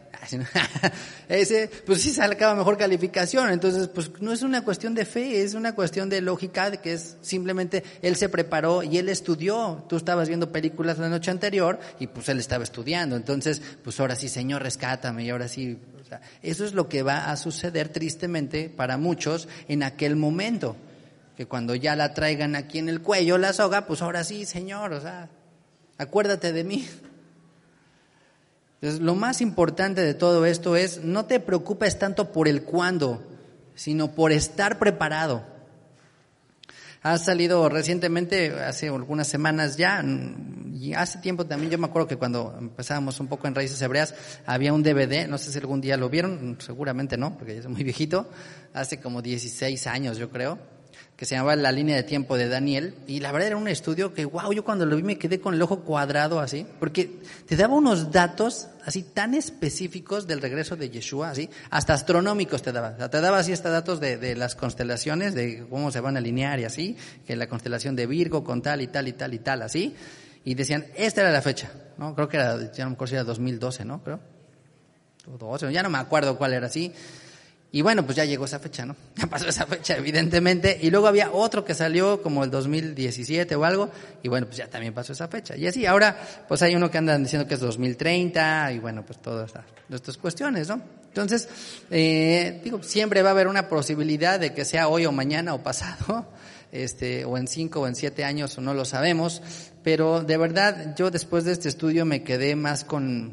Ese, pues sí sacaba mejor calificación. Entonces, pues no es una cuestión de fe, es una cuestión de lógica, de que es simplemente él se preparó y él estudió. Tú estabas viendo películas la noche anterior y pues él estaba estudiando. Entonces, pues ahora sí, Señor, rescátame, y ahora sí. O sea, eso es lo que va a suceder tristemente para muchos en aquel momento. Que cuando ya la traigan aquí en el cuello la soga, pues ahora sí, Señor, o sea, acuérdate de mí. Entonces, lo más importante de todo esto es, no te preocupes tanto por el cuándo, sino por estar preparado. Ha salido recientemente, hace algunas semanas ya, y hace tiempo también, yo me acuerdo que cuando empezábamos un poco en Raíces Hebreas, había un DVD, no sé si algún día lo vieron, seguramente no, porque ya es muy viejito, hace como 16 años yo creo, que se llamaba La línea de tiempo de Daniel, y la verdad era un estudio que, wow, yo cuando lo vi me quedé con el ojo cuadrado así, porque te daba unos datos así tan específicos del regreso de Yeshua, así, hasta astronómicos te daba. O sea, te daba así hasta datos de las constelaciones, de cómo se van a alinear y así, que la constelación de Virgo con tal y tal y tal y tal, así, y decían, esta era la fecha, ¿no? Creo que era, ya no me acuerdo si era 2012, ¿no? Creo, 12, ya no me acuerdo cuál era, así. Y bueno, pues ya llegó esa fecha, ¿no? Ya pasó esa fecha, evidentemente. Y luego había otro que salió como el 2017 o algo, y bueno, pues ya también pasó esa fecha. Y así, ahora, pues hay uno que andan diciendo que es 2030, y bueno, pues todas estas cuestiones, ¿no? Entonces, digo, siempre va a haber una posibilidad de que sea hoy o mañana o pasado, o en 5 o en 7 años, o no lo sabemos. Pero de verdad, yo después de este estudio me quedé más con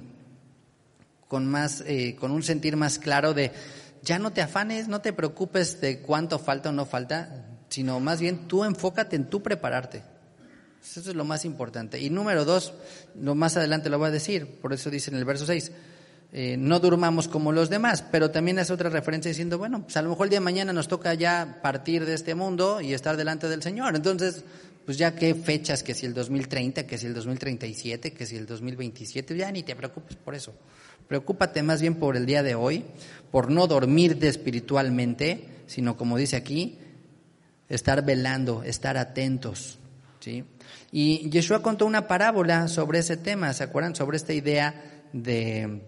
un sentir más claro de, ya no te afanes, no te preocupes de cuánto falta o no falta, sino más bien tú enfócate en tú prepararte. Eso es lo más importante. Y número 2, más adelante lo voy a decir, por eso dice en el verso 6, no durmamos como los demás, pero también es otra referencia diciendo, bueno, pues a lo mejor el día de mañana nos toca ya partir de este mundo y estar delante del Señor. Entonces, pues ya qué fechas, que si el 2030, que si el 2037, que si el 2027, ya ni te preocupes por eso. Preocúpate más bien por el día de hoy, por no dormirte espiritualmente, sino como dice aquí, estar velando, estar atentos, ¿sí? Y Yeshua contó una parábola sobre ese tema, ¿se acuerdan? Sobre esta idea de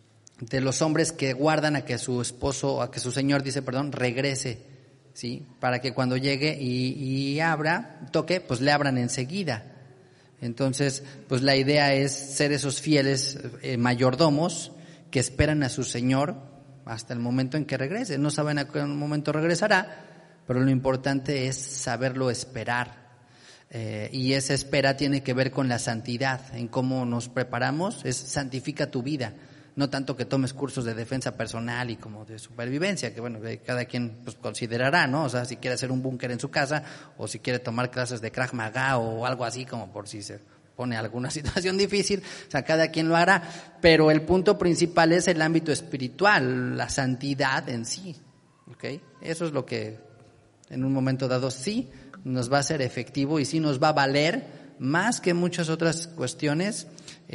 los hombres que guardan a que su esposo, a que su señor, regrese, ¿sí? Para que cuando llegue y toque, pues le abran enseguida. Entonces, pues la idea es ser esos fieles mayordomos que esperan a su Señor hasta el momento en que regrese. No saben a qué momento regresará, pero lo importante es saberlo esperar. Y esa espera tiene que ver con la santidad, en cómo nos preparamos, es santifica tu vida. No tanto que tomes cursos de defensa personal y como de supervivencia, que bueno, cada quien pues considerará, ¿no? O sea, si quiere hacer un búnker en su casa o si quiere tomar clases de Krav Maga o algo así, como por si se pone alguna situación difícil, o sea, cada quien lo hará. Pero el punto principal es el ámbito espiritual, la santidad en sí, ¿ok? Eso es lo que en un momento dado sí nos va a ser efectivo y sí nos va a valer más que muchas otras cuestiones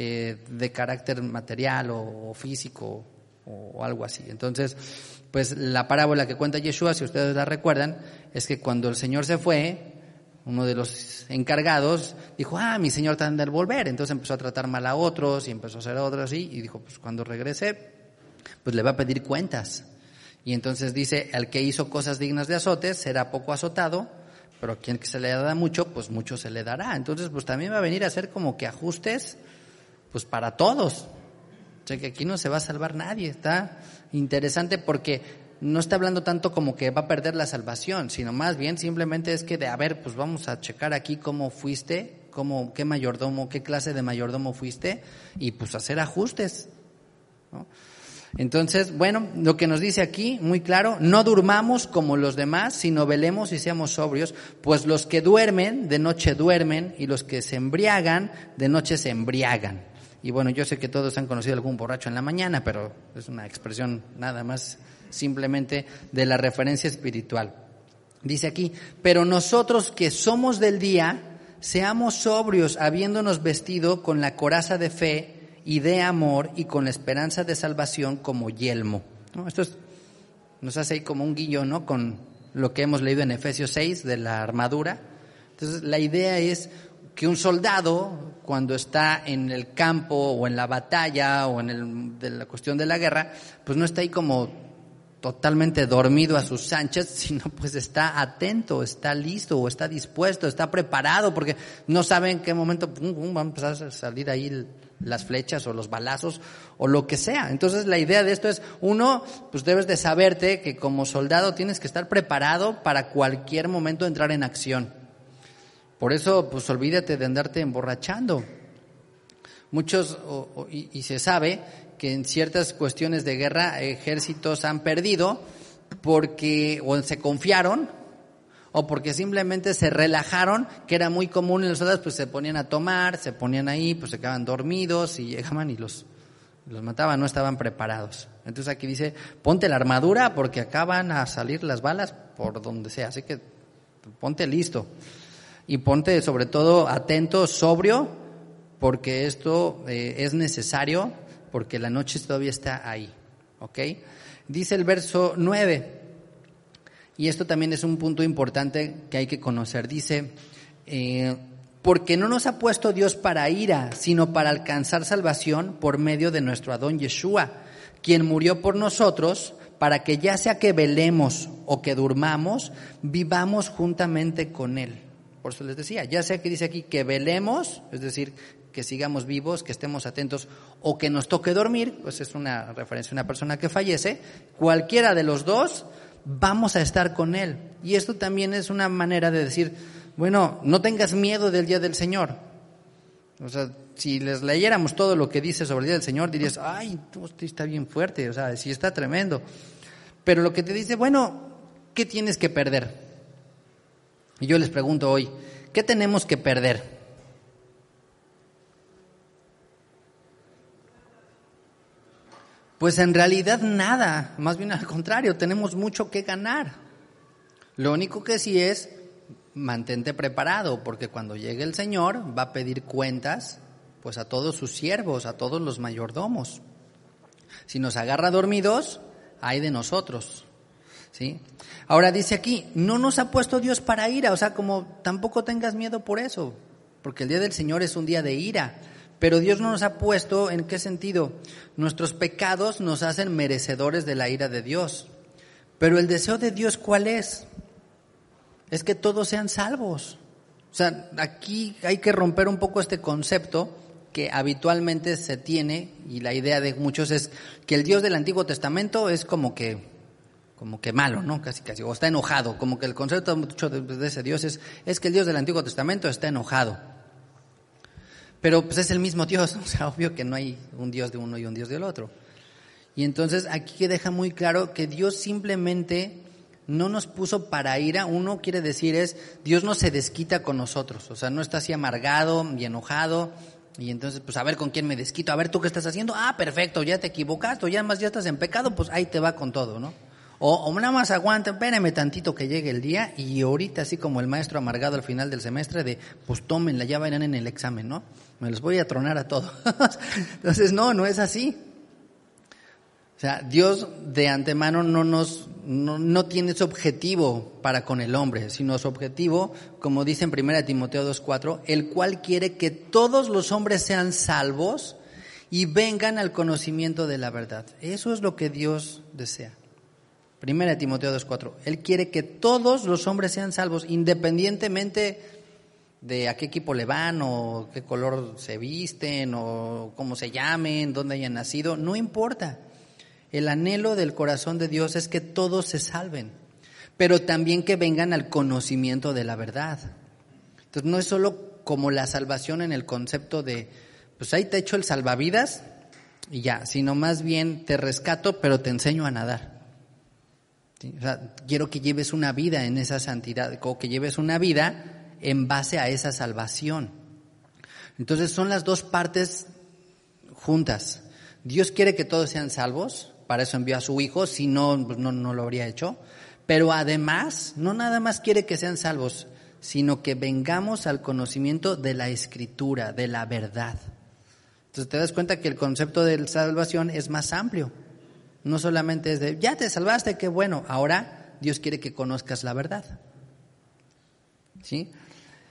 de carácter material o físico o algo así. Entonces, pues la parábola que cuenta Yeshua, si ustedes la recuerdan, es que cuando el Señor se fue, uno de los encargados dijo, mi Señor tarda en volver. Entonces empezó a tratar mal a otros y empezó a hacer otros así, y dijo, pues cuando regrese, pues le va a pedir cuentas. Y entonces dice, al que hizo cosas dignas de azotes será poco azotado, pero a quien que se le da mucho, pues mucho se le dará. Entonces, pues también va a venir a hacer como que ajustes, pues para todos. O sea que aquí no se va a salvar nadie. Está interesante porque no está hablando tanto como que va a perder la salvación, sino más bien simplemente es que pues vamos a checar aquí cómo fuiste, qué mayordomo, qué clase de mayordomo fuiste, y pues hacer ajustes, ¿no? Entonces, bueno, lo que nos dice aquí, muy claro, no durmamos como los demás, sino velemos y seamos sobrios, pues los que duermen, de noche duermen, y los que se embriagan, de noche se embriagan. Y bueno, yo sé que todos han conocido algún borracho en la mañana, pero es una expresión nada más simplemente de la referencia espiritual. Dice aquí, pero nosotros que somos del día, seamos sobrios, habiéndonos vestido con la coraza de fe y de amor y con la esperanza de salvación como yelmo, ¿no? Esto nos hace ahí como un guiño, ¿no? Con lo que hemos leído en Efesios 6 de la armadura. Entonces la idea es que un soldado, cuando está en el campo o en la batalla o de la cuestión de la guerra, pues no está ahí como totalmente dormido a sus anchas, sino pues está atento, está listo o está dispuesto, está preparado, porque no sabe en qué momento van a empezar a salir ahí las flechas o los balazos o lo que sea. Entonces la idea de esto es, uno, pues debes de saberte que como soldado tienes que estar preparado para cualquier momento entrar en acción. Por eso, pues olvídate de andarte emborrachando. Muchos, y se sabe que en ciertas cuestiones de guerra, ejércitos han perdido porque o se confiaron o porque simplemente se relajaron, que era muy común en los soldados, pues se ponían a tomar, se ponían ahí, pues se quedaban dormidos y llegaban y los mataban, no estaban preparados. Entonces aquí dice, ponte la armadura porque acá van a salir las balas por donde sea, así que ponte listo. Y ponte sobre todo atento, sobrio, porque esto es necesario, porque la noche todavía está ahí, ¿ok? Dice el verso 9, y esto también es un punto importante que hay que conocer. Dice, porque no nos ha puesto Dios para ira, sino para alcanzar salvación por medio de nuestro Adón Yeshua, quien murió por nosotros, para que ya sea que velemos o que durmamos, vivamos juntamente con Él. Por eso les decía, ya sea que dice aquí que velemos, es decir, que sigamos vivos, que estemos atentos, o que nos toque dormir, pues es una referencia a una persona que fallece, cualquiera de los dos, vamos a estar con Él. Y esto también es una manera de decir, bueno, no tengas miedo del día del Señor. O sea, si les leyéramos todo lo que dice sobre el día del Señor, dirías, ay, esto está bien fuerte, o sea, sí está tremendo. Pero lo que te dice, bueno, ¿qué tienes que perder? Y yo les pregunto hoy, ¿qué tenemos que perder? Pues en realidad nada, más bien al contrario, tenemos mucho que ganar. Lo único que sí es, mantente preparado, porque cuando llegue el Señor va a pedir cuentas pues a todos sus siervos, a todos los mayordomos. Si nos agarra dormidos, ay de nosotros, ¿sí? Ahora dice aquí, no nos ha puesto Dios para ira, o sea, como tampoco tengas miedo por eso, porque el día del Señor es un día de ira, pero Dios no nos ha puesto, ¿en qué sentido? Nuestros pecados nos hacen merecedores de la ira de Dios, pero el deseo de Dios, ¿cuál es? Es que todos sean salvos. O sea, aquí hay que romper un poco este concepto que habitualmente se tiene, y la idea de muchos es que el Dios del Antiguo Testamento es como que malo, ¿no? Casi, o está enojado, como que el concepto mucho de ese Dios es que el Dios del Antiguo Testamento está enojado. Pero pues es el mismo Dios, o sea, obvio que no hay un Dios de uno y un Dios del otro. Y entonces aquí deja muy claro que Dios simplemente no nos puso para ira. Uno quiere decir Dios no se desquita con nosotros, o sea, no está así amargado y enojado, y entonces pues a ver con quién me desquito, a ver tú qué estás haciendo, perfecto, ya te equivocaste, o ya estás en pecado, pues ahí te va con todo, ¿no? O nada más aguanta, espérame tantito que llegue el día, y ahorita así como el maestro amargado al final del semestre pues tómenla, ya vayan en el examen, ¿no? Me los voy a tronar a todos. Entonces no es así. O sea, Dios de antemano no tiene su objetivo para con el hombre, sino su objetivo, como dice en 1 Timoteo 2:4, el cual quiere que todos los hombres sean salvos y vengan al conocimiento de la verdad. Eso es lo que Dios desea. 1 Timoteo 2:4. Él quiere que todos los hombres sean salvos, independientemente de a qué equipo le van, o qué color se visten, o cómo se llamen, dónde hayan nacido, no importa. El anhelo del corazón de Dios es que todos se salven, pero también que vengan al conocimiento de la verdad. Entonces no es solo como la salvación en el concepto de, pues ahí te echo el salvavidas y ya, sino más bien te rescato, pero te enseño a nadar. ¿Sí? O sea, quiero que lleves una vida en esa santidad, o que lleves una vida en base a esa salvación. Entonces son las dos partes juntas. Dios quiere que todos sean salvos, para eso envió a su Hijo, si no, pues no lo habría hecho. Pero además, no nada más quiere que sean salvos, sino que vengamos al conocimiento de la Escritura, de la verdad. Entonces te das cuenta que el concepto de salvación es más amplio. No solamente es de, ya te salvaste, qué bueno. Ahora Dios quiere que conozcas la verdad. ¿Sí?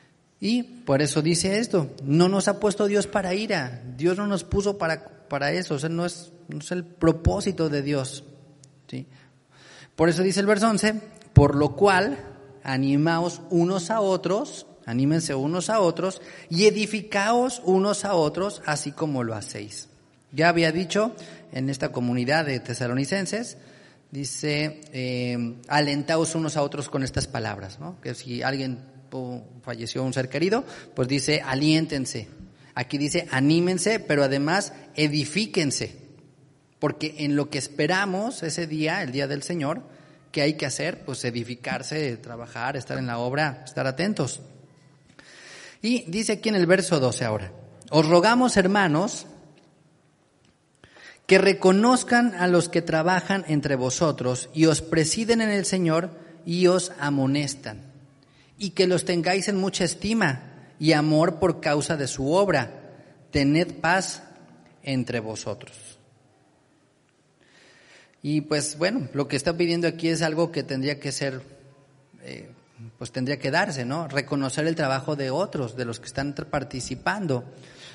Y por eso dice esto, no nos ha puesto Dios para ira, Dios no nos puso para eso, o sea, no es el propósito de Dios, ¿sí? Por eso dice el verso 11, por lo cual animaos unos a otros, anímense unos a otros y edificaos unos a otros, así como lo hacéis. Ya había dicho en esta comunidad de tesalonicenses, dice, alentaos unos a otros con estas palabras, ¿no? Que si alguien falleció un ser querido, pues dice aliéntense. Aquí dice anímense, pero además edifíquense, porque en lo que esperamos ese día, el día del Señor, ¿qué hay que hacer? Pues edificarse, trabajar, estar en la obra, estar atentos. Y dice aquí en el verso 12 ahora, os rogamos, hermanos, que reconozcan a los que trabajan entre vosotros y os presiden en el Señor y os amonestan, y que los tengáis en mucha estima y amor por causa de su obra. Tened paz entre vosotros. Y pues bueno, lo que está pidiendo aquí es algo que tendría que ser, pues tendría que darse, ¿no? Reconocer el trabajo de otros, de los que están participando.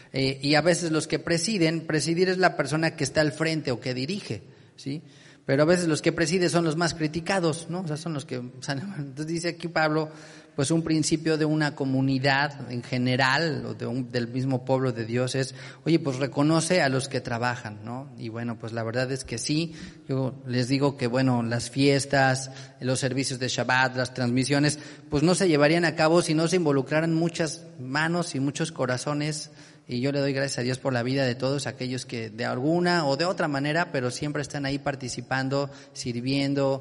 Y a veces los que presidir es la persona que está al frente o que dirige, ¿sí? Pero a veces los que presiden son los más criticados, ¿no? O sea, son los que... Entonces dice aquí Pablo, pues un principio de una comunidad en general, o del mismo pueblo de Dios es, oye, pues reconoce a los que trabajan, ¿no? Y bueno, pues la verdad es que sí, yo les digo que bueno, las fiestas, los servicios de Shabbat, las transmisiones, pues no se llevarían a cabo si no se involucraran muchas manos y muchos corazones. Y yo le doy gracias a Dios por la vida de todos aquellos que de alguna o de otra manera, pero siempre están ahí participando, sirviendo,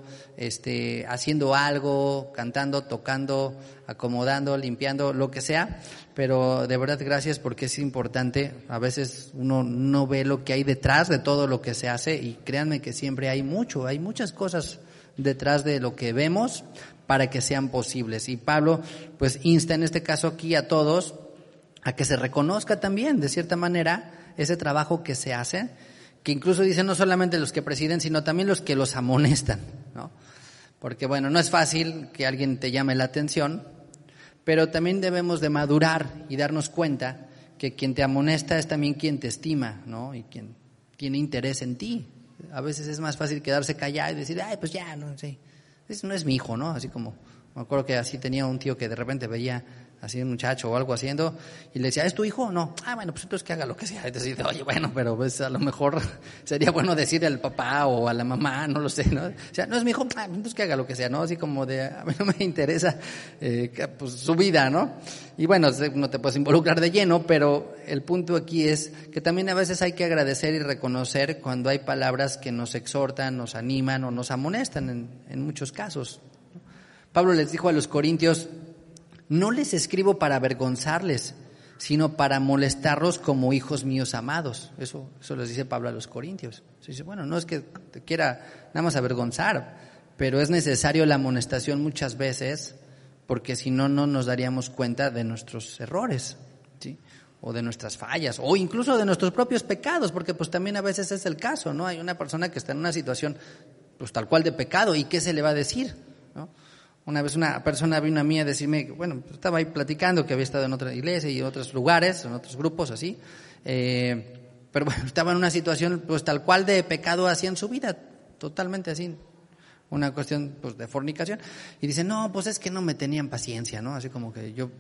haciendo algo, cantando, tocando, acomodando, limpiando, lo que sea. Pero de verdad gracias porque es importante. A veces uno no ve lo que hay detrás de todo lo que se hace y créanme que siempre hay muchas cosas detrás de lo que vemos para que sean posibles. Y Pablo pues insta en este caso aquí a todos a que se reconozca también, de cierta manera, ese trabajo que se hace, que incluso dice no solamente los que presiden, sino también los que los amonestan, ¿no? Porque bueno, no es fácil que alguien te llame la atención, pero también debemos de madurar y darnos cuenta que quien te amonesta es también quien te estima, ¿no? Y quien tiene interés en ti. A veces es más fácil quedarse callado y decir, ay, pues ya, no sé, ese no es mi hijo, ¿no? Así como, me acuerdo que así tenía un tío que de repente veía así un muchacho o algo haciendo, y le decía, ¿es tu hijo o no? Ah, bueno, pues entonces que haga lo que sea. Entonces dice, oye, bueno, pero pues a lo mejor sería bueno decirle al papá o a la mamá, no lo sé, ¿no? O sea, no es mi hijo, entonces que haga lo que sea, ¿no? Así como de, a mí no me interesa pues su vida, ¿no? Y bueno, no te puedes involucrar de lleno, pero el punto aquí es que también a veces hay que agradecer y reconocer cuando hay palabras que nos exhortan, nos animan o nos amonestan en muchos casos. Pablo les dijo a los corintios, no les escribo para avergonzarles, sino para molestarlos como hijos míos amados. Eso les dice Pablo a los corintios. Dice, bueno, no es que te quiera nada más avergonzar, pero es necesario la amonestación muchas veces, porque si no, no nos daríamos cuenta de nuestros errores, ¿sí? O de nuestras fallas, o incluso de nuestros propios pecados, porque pues también a veces es el caso, ¿no? Hay una persona que está en una situación pues tal cual de pecado, ¿y qué se le va a decir, no? Una vez una persona vino a mí a decirme, bueno, estaba ahí platicando que había estado en otra iglesia y en otros lugares, en otros grupos así, pero bueno, estaba en una situación pues tal cual de pecado así en su vida, totalmente así, una cuestión pues de fornicación, y dice, no, pues es que no me tenían paciencia, ¿no? Así como que yo,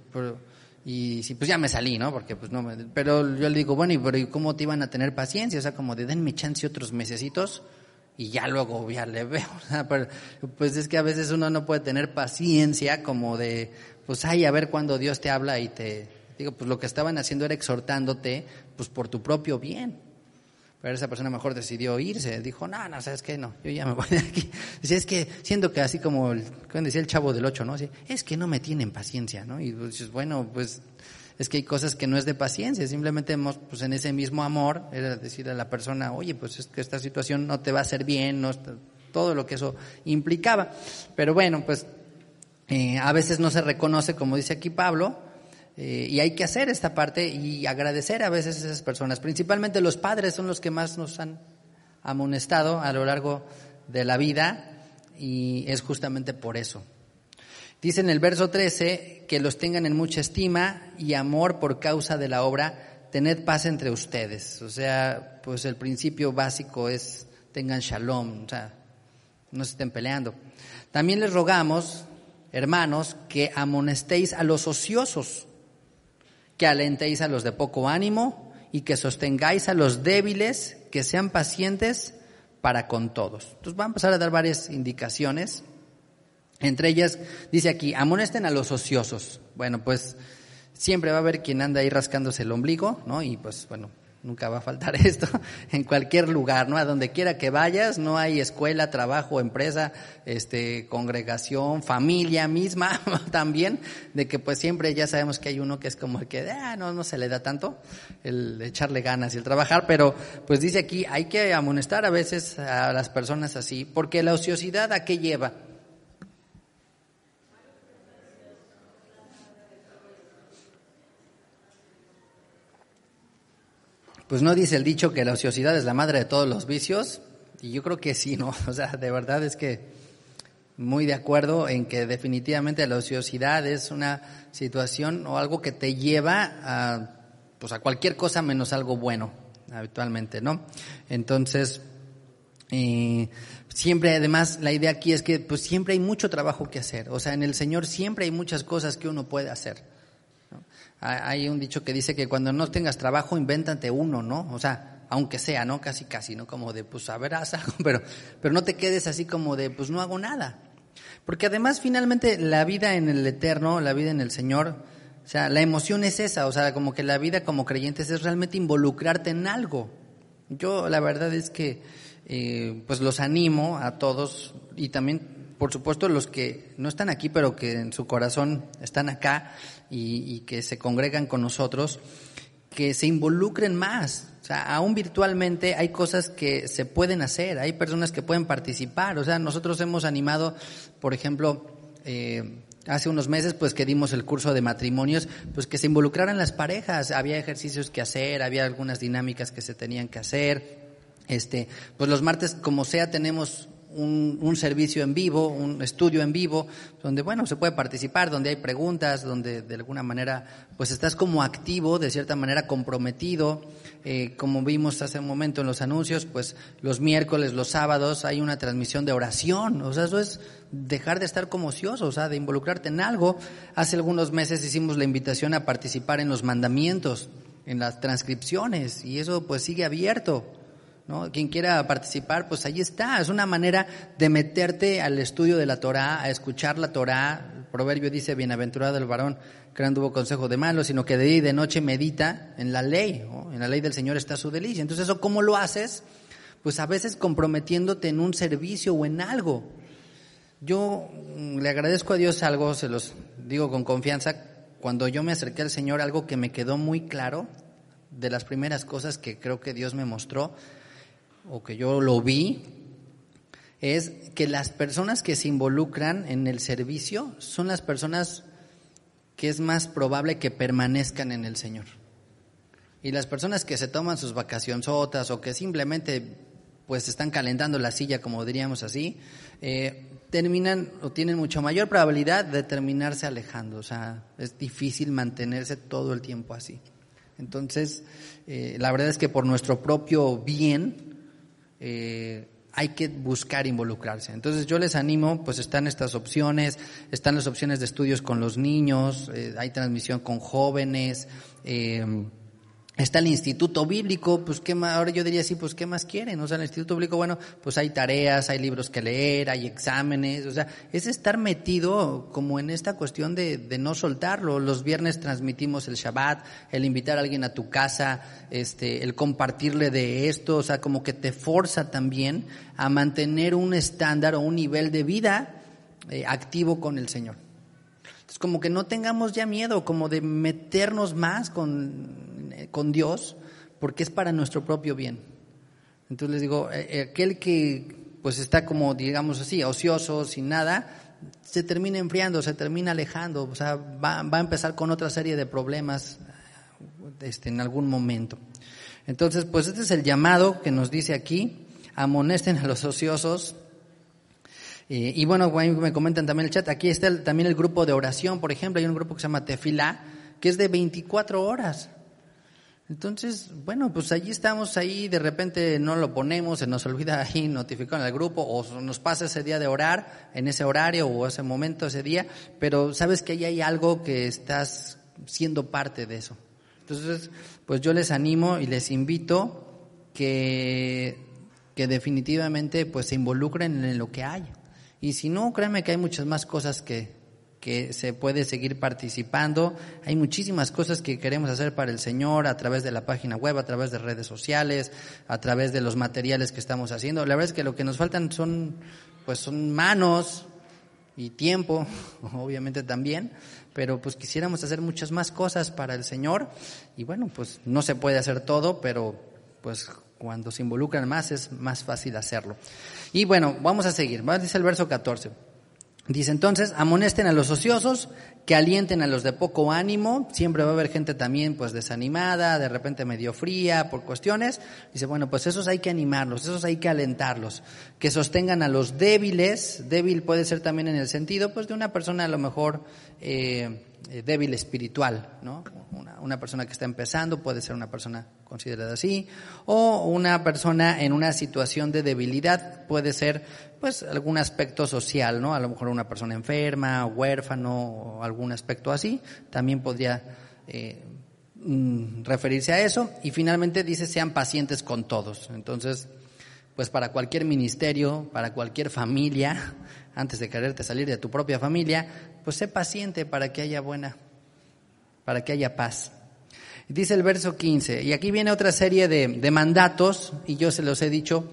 y sí, pues ya me salí, ¿no? Porque pues no, pero yo le digo, bueno, ¿y cómo te iban a tener paciencia? O sea, como de denme chance otros mesecitos, y ya luego ya le veo, pero, pues es que a veces uno no puede tener paciencia como de, pues ay, a ver cuando Dios te habla y te digo, pues lo que estaban haciendo era exhortándote, pues por tu propio bien. Pero esa persona mejor decidió irse, dijo, no, ¿sabes qué? No, yo ya me voy de aquí. Dice, es que siento que así como, decía el Chavo del 8, ¿no? Dice, es que no me tienen paciencia, ¿no? Y pues bueno, pues es que hay cosas que no es de paciencia, simplemente pues en ese mismo amor era decir a la persona, oye, pues es que esta situación no te va a hacer bien, no está, todo lo que eso implicaba. Pero bueno, pues a veces no se reconoce, como dice aquí Pablo, y hay que hacer esta parte y agradecer a veces a esas personas. Principalmente los padres son los que más nos han amonestado a lo largo de la vida y es justamente por eso. Dice en el verso 13 que los tengan en mucha estima y amor por causa de la obra, tened paz entre ustedes. O sea, pues el principio básico es tengan shalom, o sea, no se estén peleando. También les rogamos, hermanos, que amonestéis a los ociosos, que alentéis a los de poco ánimo y que sostengáis a los débiles, que sean pacientes para con todos. Entonces va a empezar a dar varias indicaciones. Entre ellas dice aquí, amonesten a los ociosos. Bueno, pues siempre va a haber quien anda ahí rascándose el ombligo, ¿no? Y pues bueno, nunca va a faltar esto en cualquier lugar, ¿no? A donde quiera que vayas, no hay escuela, trabajo, empresa, congregación, familia misma también, de que pues siempre ya sabemos que hay uno que es como el que no se le da tanto el echarle ganas y el trabajar, pero pues dice aquí, hay que amonestar a veces a las personas así, porque la ociosidad ¿a qué lleva? Pues no dice el dicho que la ociosidad es la madre de todos los vicios, y yo creo que sí, ¿no? O sea, de verdad es que muy de acuerdo en que definitivamente la ociosidad es una situación o algo que te lleva a cualquier cosa menos algo bueno, habitualmente, ¿no? Entonces, siempre además la idea aquí es que pues siempre hay mucho trabajo que hacer, o sea, en el Señor siempre hay muchas cosas que uno puede hacer. Hay un dicho que dice que cuando no tengas trabajo, invéntate uno, ¿no? O sea, aunque sea, ¿no? Casi, ¿no? Como de, pues, a ver, haz algo, pero no te quedes así como de, pues, no hago nada. Porque además, finalmente, la vida en el Eterno, la vida en el Señor, o sea, la emoción es esa, o sea, como que la vida como creyentes es realmente involucrarte en algo. Yo, la verdad es que, pues, los animo a todos y también, por supuesto, los que no están aquí, pero que en su corazón están acá y que se congregan con nosotros, que se involucren más. O sea, aún virtualmente hay cosas que se pueden hacer, hay personas que pueden participar. O sea, nosotros hemos animado, por ejemplo, hace unos meses, pues que dimos el curso de matrimonios, pues que se involucraran las parejas. Había ejercicios que hacer, había algunas dinámicas que se tenían que hacer. Pues los martes, como sea, tenemos un servicio en vivo, un estudio en vivo, donde bueno, se puede participar, donde hay preguntas, donde de alguna manera pues estás como activo, de cierta manera comprometido, como vimos hace un momento en los anuncios, pues los miércoles, los sábados hay una transmisión de oración, o sea, eso es dejar de estar como ocioso, o sea, de involucrarte en algo. Hace algunos meses hicimos la invitación a participar en los mandamientos, en las transcripciones, y eso pues sigue abierto, ¿no? Quien quiera participar, pues ahí está. Es una manera de meterte al estudio de la Torá, a escuchar la Torá. El proverbio dice, bienaventurado el varón que no anduvo consejo de malos, sino que de día y de noche medita en la ley, ¿no? En la ley del Señor está su delicia. Entonces, ¿eso cómo lo haces? Pues a veces comprometiéndote en un servicio o en algo. Yo le agradezco a Dios algo, se los digo con confianza. Cuando yo me acerqué al Señor, algo que me quedó muy claro, de las primeras cosas que creo que Dios me mostró, o que yo lo vi, es que las personas que se involucran en el servicio son las personas que es más probable que permanezcan en el Señor. Y las personas que se toman sus vacacionzotas o que simplemente pues están calentando la silla, como diríamos así, terminan o tienen mucho mayor probabilidad de terminarse alejando. O sea, es difícil mantenerse todo el tiempo así. Entonces, la verdad es que por nuestro propio bien, hay que buscar involucrarse. Entonces yo les animo, pues están estas opciones, están las opciones de estudios con los niños, hay transmisión con jóvenes, está el Instituto Bíblico, pues qué más, ahora yo diría así, pues qué más quieren, o sea, el Instituto Bíblico, bueno, pues hay tareas, hay libros que leer, hay exámenes, o sea, es estar metido como en esta cuestión de no soltarlo. Los viernes transmitimos el Shabbat, el invitar a alguien a tu casa, el compartirle de esto, o sea, como que te forza también a mantener un estándar o un nivel de vida activo con el Señor. Entonces, como que no tengamos ya miedo, como de meternos más con Dios, porque es para nuestro propio bien. Entonces les digo, aquel que pues está como, digamos así, ocioso, sin nada, se termina enfriando, se termina alejando, o sea, va a empezar con otra serie de problemas en algún momento. Entonces, pues este es el llamado que nos dice aquí, amonesten a los ociosos. Y bueno, me comentan también en el chat, aquí está también el grupo de oración, por ejemplo, hay un grupo que se llama Tefilá, que es de 24 horas. Entonces, bueno, pues allí estamos, ahí de repente no lo ponemos, se nos olvida ahí notificar al grupo, o nos pasa ese día de orar, en ese horario o ese momento, ese día, pero sabes que ahí hay algo que estás siendo parte de eso. Entonces, pues yo les animo y les invito que definitivamente pues se involucren en lo que hay. Y si no, créanme que hay muchas más cosas que se puede seguir participando. Hay muchísimas cosas que queremos hacer para el Señor a través de la página web, a través de redes sociales, a través de los materiales que estamos haciendo. La verdad es que lo que nos faltan son manos y tiempo, obviamente también, pero pues quisiéramos hacer muchas más cosas para el Señor y bueno, pues no se puede hacer todo, pero pues cuando se involucran más es más fácil hacerlo. Y bueno, vamos a seguir. Dice el verso 14. Dice entonces, amonesten a los ociosos, que alienten a los de poco ánimo. Siempre va a haber gente también pues desanimada, de repente medio fría por cuestiones. Dice, bueno, pues esos hay que animarlos, esos hay que alentarlos. Que sostengan a los débiles. Débil puede ser también en el sentido pues de una persona a lo mejor débil espiritual, ¿no? Una persona que está empezando puede ser una persona considerada así, o una persona en una situación de debilidad puede ser pues algún aspecto social, ¿no? A lo mejor una persona enferma, huérfano, o algún aspecto así, también podría referirse a eso. Y finalmente dice, sean pacientes con todos. Entonces, pues para cualquier ministerio, para cualquier familia, antes de quererte salir de tu propia familia, pues sé paciente para que haya para que haya paz. Dice el verso 15, y aquí viene otra serie de mandatos, y yo se los he dicho,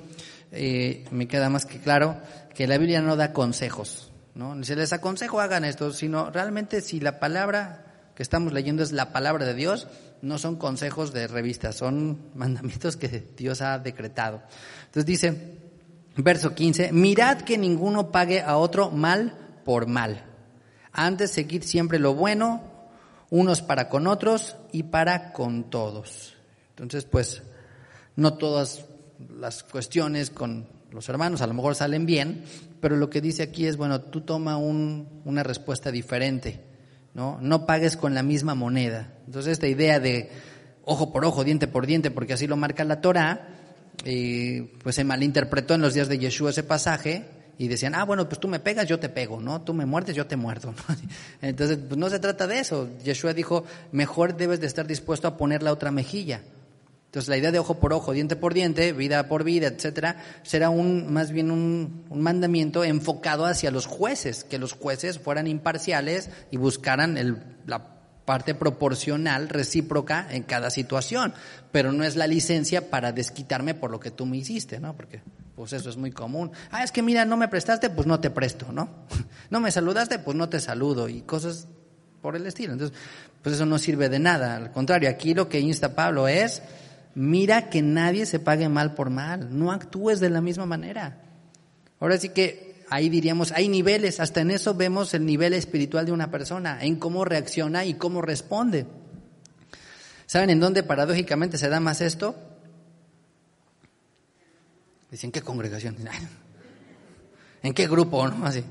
me queda más que claro, que la Biblia no da consejos, ¿no? Ni se les aconsejo hagan esto, sino realmente si la palabra que estamos leyendo es la palabra de Dios, no son consejos de revistas, son mandamientos que Dios ha decretado. Entonces dice, verso 15, mirad que ninguno pague a otro mal por mal. Antes seguid siempre lo bueno, unos para con otros y para con todos. Entonces, pues, no todas las cuestiones con los hermanos a lo mejor salen bien, pero lo que dice aquí es, bueno, tú toma una respuesta diferente, ¿no? No pagues con la misma moneda. Entonces, esta idea de ojo por ojo, diente por diente, porque así lo marca la Torá, pues se malinterpretó en los días de Yeshua ese pasaje y decían, bueno, pues tú me pegas, yo te pego, ¿no? Tú me muerdes, yo te muerdo, ¿no? Entonces, pues no se trata de eso. Yeshua dijo, mejor debes de estar dispuesto a poner la otra mejilla. Entonces, la idea de ojo por ojo, diente por diente, vida por vida, etcétera, será más bien un mandamiento enfocado hacia los jueces, que los jueces fueran imparciales y buscaran la parte proporcional, recíproca en cada situación, pero no es la licencia para desquitarme por lo que tú me hiciste, ¿no? Porque pues eso es muy común. Es que mira, no me prestaste, pues no te presto, ¿no? No me saludaste, pues no te saludo, y cosas por el estilo. Entonces, pues eso no sirve de nada. Al contrario, aquí lo que insta Pablo es, mira que nadie se pague mal por mal, no actúes de la misma manera. Ahora sí que ahí diríamos, hay niveles, hasta en eso vemos el nivel espiritual de una persona, en cómo reacciona y cómo responde. ¿Saben en dónde paradójicamente se da más esto? Dicen, ¿qué congregación? ¿En qué grupo? ¿No? Así.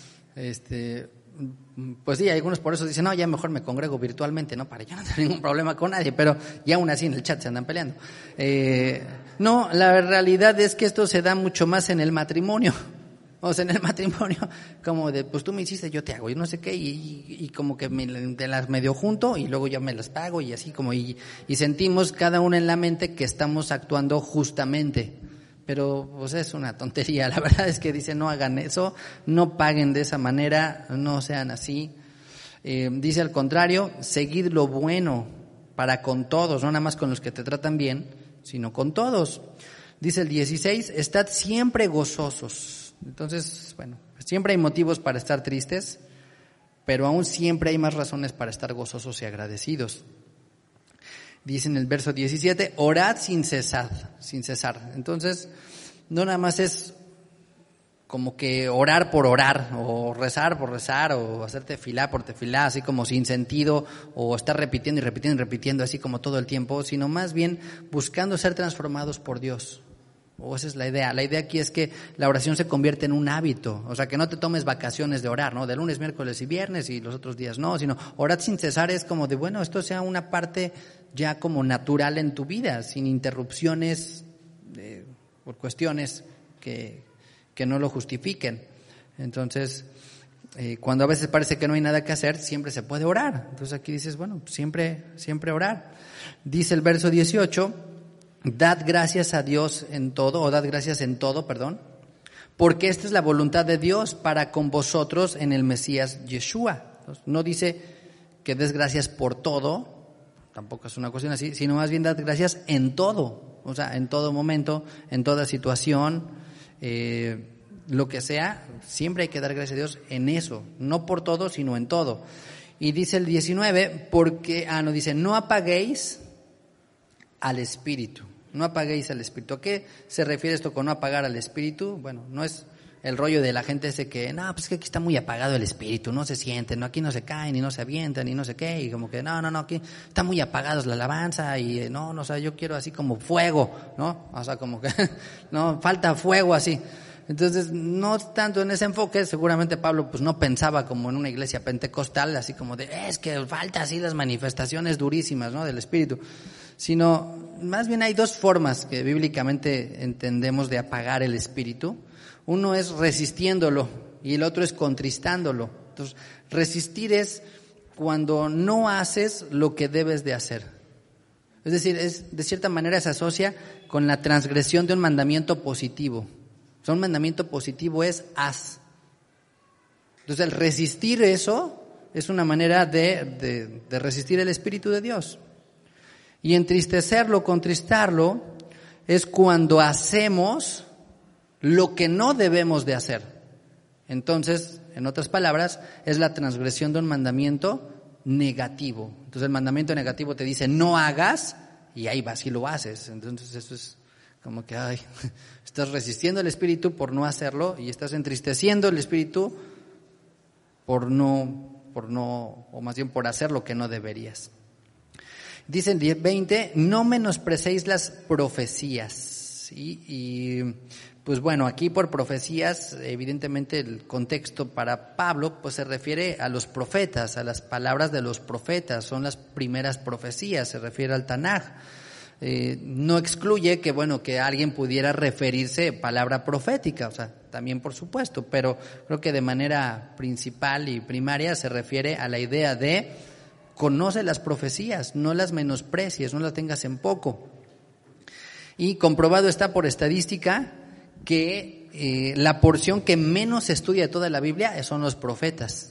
Pues sí, algunos por eso dicen, no, ya mejor me congrego virtualmente, ¿no? Para yo no tener ningún problema con nadie, pero ya aún así en el chat se andan peleando. No, la realidad es que esto se da mucho más en el matrimonio. O sea, en el matrimonio, como de, pues tú me hiciste, yo te hago, y no sé qué, y como que te las medio junto, y luego yo me las pago, y así como, y sentimos cada uno en la mente que estamos actuando justamente. Pero pues es una tontería, la verdad es que dice, no hagan eso, no paguen de esa manera, no sean así. Dice al contrario, seguid lo bueno para con todos, no nada más con los que te tratan bien, sino con todos. Dice el 16, estad siempre gozosos. Entonces, bueno, siempre hay motivos para estar tristes, pero aún siempre hay más razones para estar gozosos y agradecidos. Dice en el verso 17, orad sin cesar. Entonces, no nada más es como que orar por orar, o rezar por rezar, o hacer tefilá por tefilá, así como sin sentido, o estar repitiendo y repitiendo y repitiendo así como todo el tiempo, sino más bien buscando ser transformados por Dios. O esa es la idea. La idea aquí es que la oración se convierte en un hábito. O sea, que no te tomes vacaciones de orar, ¿no? De lunes, miércoles y viernes y los otros días no, sino orar sin cesar es como de, bueno, esto sea una parte ya como natural en tu vida, sin interrupciones por cuestiones que no lo justifiquen. Entonces, cuando a veces parece que no hay nada que hacer, siempre se puede orar. Entonces aquí dices, bueno, siempre orar. Dice el verso 18, dad gracias a Dios en todo, o dad gracias en todo, porque esta es la voluntad de Dios para con vosotros en el Mesías Yeshua. Entonces, no dice que des gracias por todo, tampoco es una cuestión así, sino más bien dad gracias en todo, o sea, en todo momento, en toda situación, lo que sea, siempre hay que dar gracias a Dios en eso, no por todo, sino en todo. Y dice el 19, dice, no apaguéis al Espíritu. No apaguéis al Espíritu. ¿A qué se refiere esto con no apagar al Espíritu? Bueno, no es el rollo de la gente ese que, no, pues que aquí está muy apagado el Espíritu, no se siente, no, aquí no se cae, ni no se avienta, ni no sé qué, y como que, no, aquí está muy apagado la alabanza, y o sea, yo quiero así como fuego, ¿no? O sea, como que, no, falta fuego así. Entonces, no tanto en ese enfoque, seguramente Pablo pues no pensaba como en una iglesia pentecostal, así como de, es que falta así las manifestaciones durísimas, ¿no? Del Espíritu, sino más bien hay dos formas que bíblicamente entendemos de apagar el Espíritu. Uno es resistiéndolo y el otro es contristándolo. Entonces, resistir es cuando no haces lo que debes de hacer. Es decir, de cierta manera se asocia con la transgresión de un mandamiento positivo. O sea, un mandamiento positivo es haz. Entonces, el resistir eso es una manera de resistir el Espíritu de Dios. Y entristecerlo, contristarlo, es cuando hacemos lo que no debemos de hacer. Entonces, en otras palabras, es la transgresión de un mandamiento negativo. Entonces, el mandamiento negativo te dice no hagas, y ahí vas y lo haces. Entonces, eso es como que, estás resistiendo el Espíritu por no hacerlo y estás entristeciendo el Espíritu por no, o más bien por hacer lo que no deberías. Dice el 10:20, no menosprecéis las profecías. Y pues bueno, aquí por profecías, evidentemente el contexto para Pablo pues se refiere a los profetas, a las palabras de los profetas, son las primeras profecías, se refiere al Tanaj. No excluye que alguien pudiera referirse palabra profética, o sea, también por supuesto, pero creo que de manera principal y primaria se refiere a la idea de conoce las profecías, no las menosprecies, no las tengas en poco. Y comprobado está por estadística que la porción que menos se estudia de toda la Biblia son los profetas.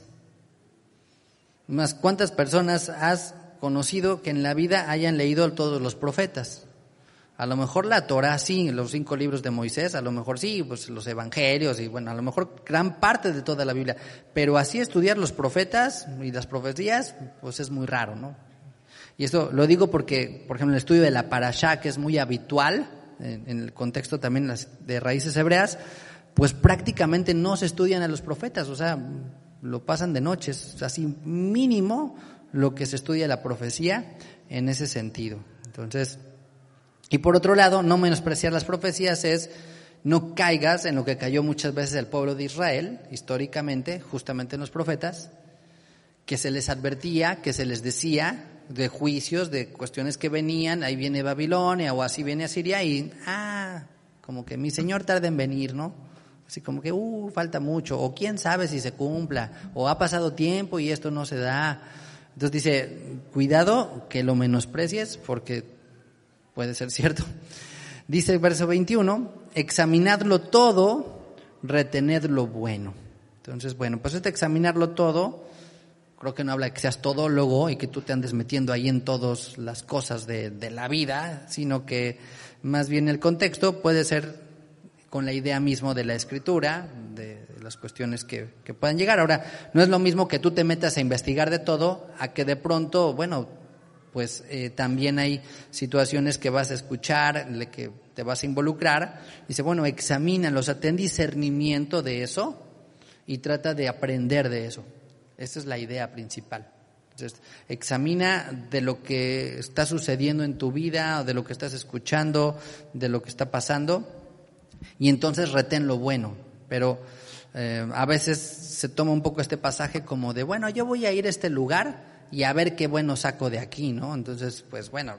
Más, ¿cuántas personas has conocido que en la vida hayan leído todos los profetas? A lo mejor la Torá sí, los 5 libros de Moisés, a lo mejor sí, pues los evangelios y bueno, a lo mejor gran parte de toda la Biblia, pero así estudiar los profetas y las profecías, pues es muy raro, ¿no? Y esto lo digo porque, por ejemplo, el estudio de la Parashá, que es muy habitual en el contexto también de raíces hebreas, pues prácticamente no se estudian a los profetas, o sea, lo pasan de noche, es así mínimo lo que se estudia la profecía en ese sentido. Entonces, y por otro lado, no menospreciar las profecías es no caigas en lo que cayó muchas veces el pueblo de Israel, históricamente, justamente en los profetas, que se les advertía, que se les decía de juicios, de cuestiones que venían, ahí viene Babilonia o así viene Asiria y, como que mi Señor tarda en venir, ¿no? Así como que, falta mucho, o quién sabe si se cumpla, o ha pasado tiempo y esto no se da. Entonces dice, cuidado que lo menosprecies porque puede ser cierto. Dice el verso 21, examinadlo todo, retened lo bueno. Entonces, bueno, pues examinarlo todo, creo que no habla de que seas todólogo y que tú te andes metiendo ahí en todas las cosas de la vida, sino que más bien el contexto puede ser con la idea mismo de la escritura, de las cuestiones que puedan llegar. Ahora, no es lo mismo que tú te metas a investigar de todo, a que de pronto, pues también hay situaciones que vas a escuchar, que te vas a involucrar. Dice, examínalos, ten discernimiento de eso y trata de aprender de eso. Esa es la idea principal. Entonces, examina de lo que está sucediendo en tu vida, de lo que estás escuchando, de lo que está pasando y entonces retén lo bueno. Pero a veces se toma un poco este pasaje como de, bueno, yo voy a ir a este lugar y a ver qué bueno saco de aquí, ¿no? Entonces, pues bueno,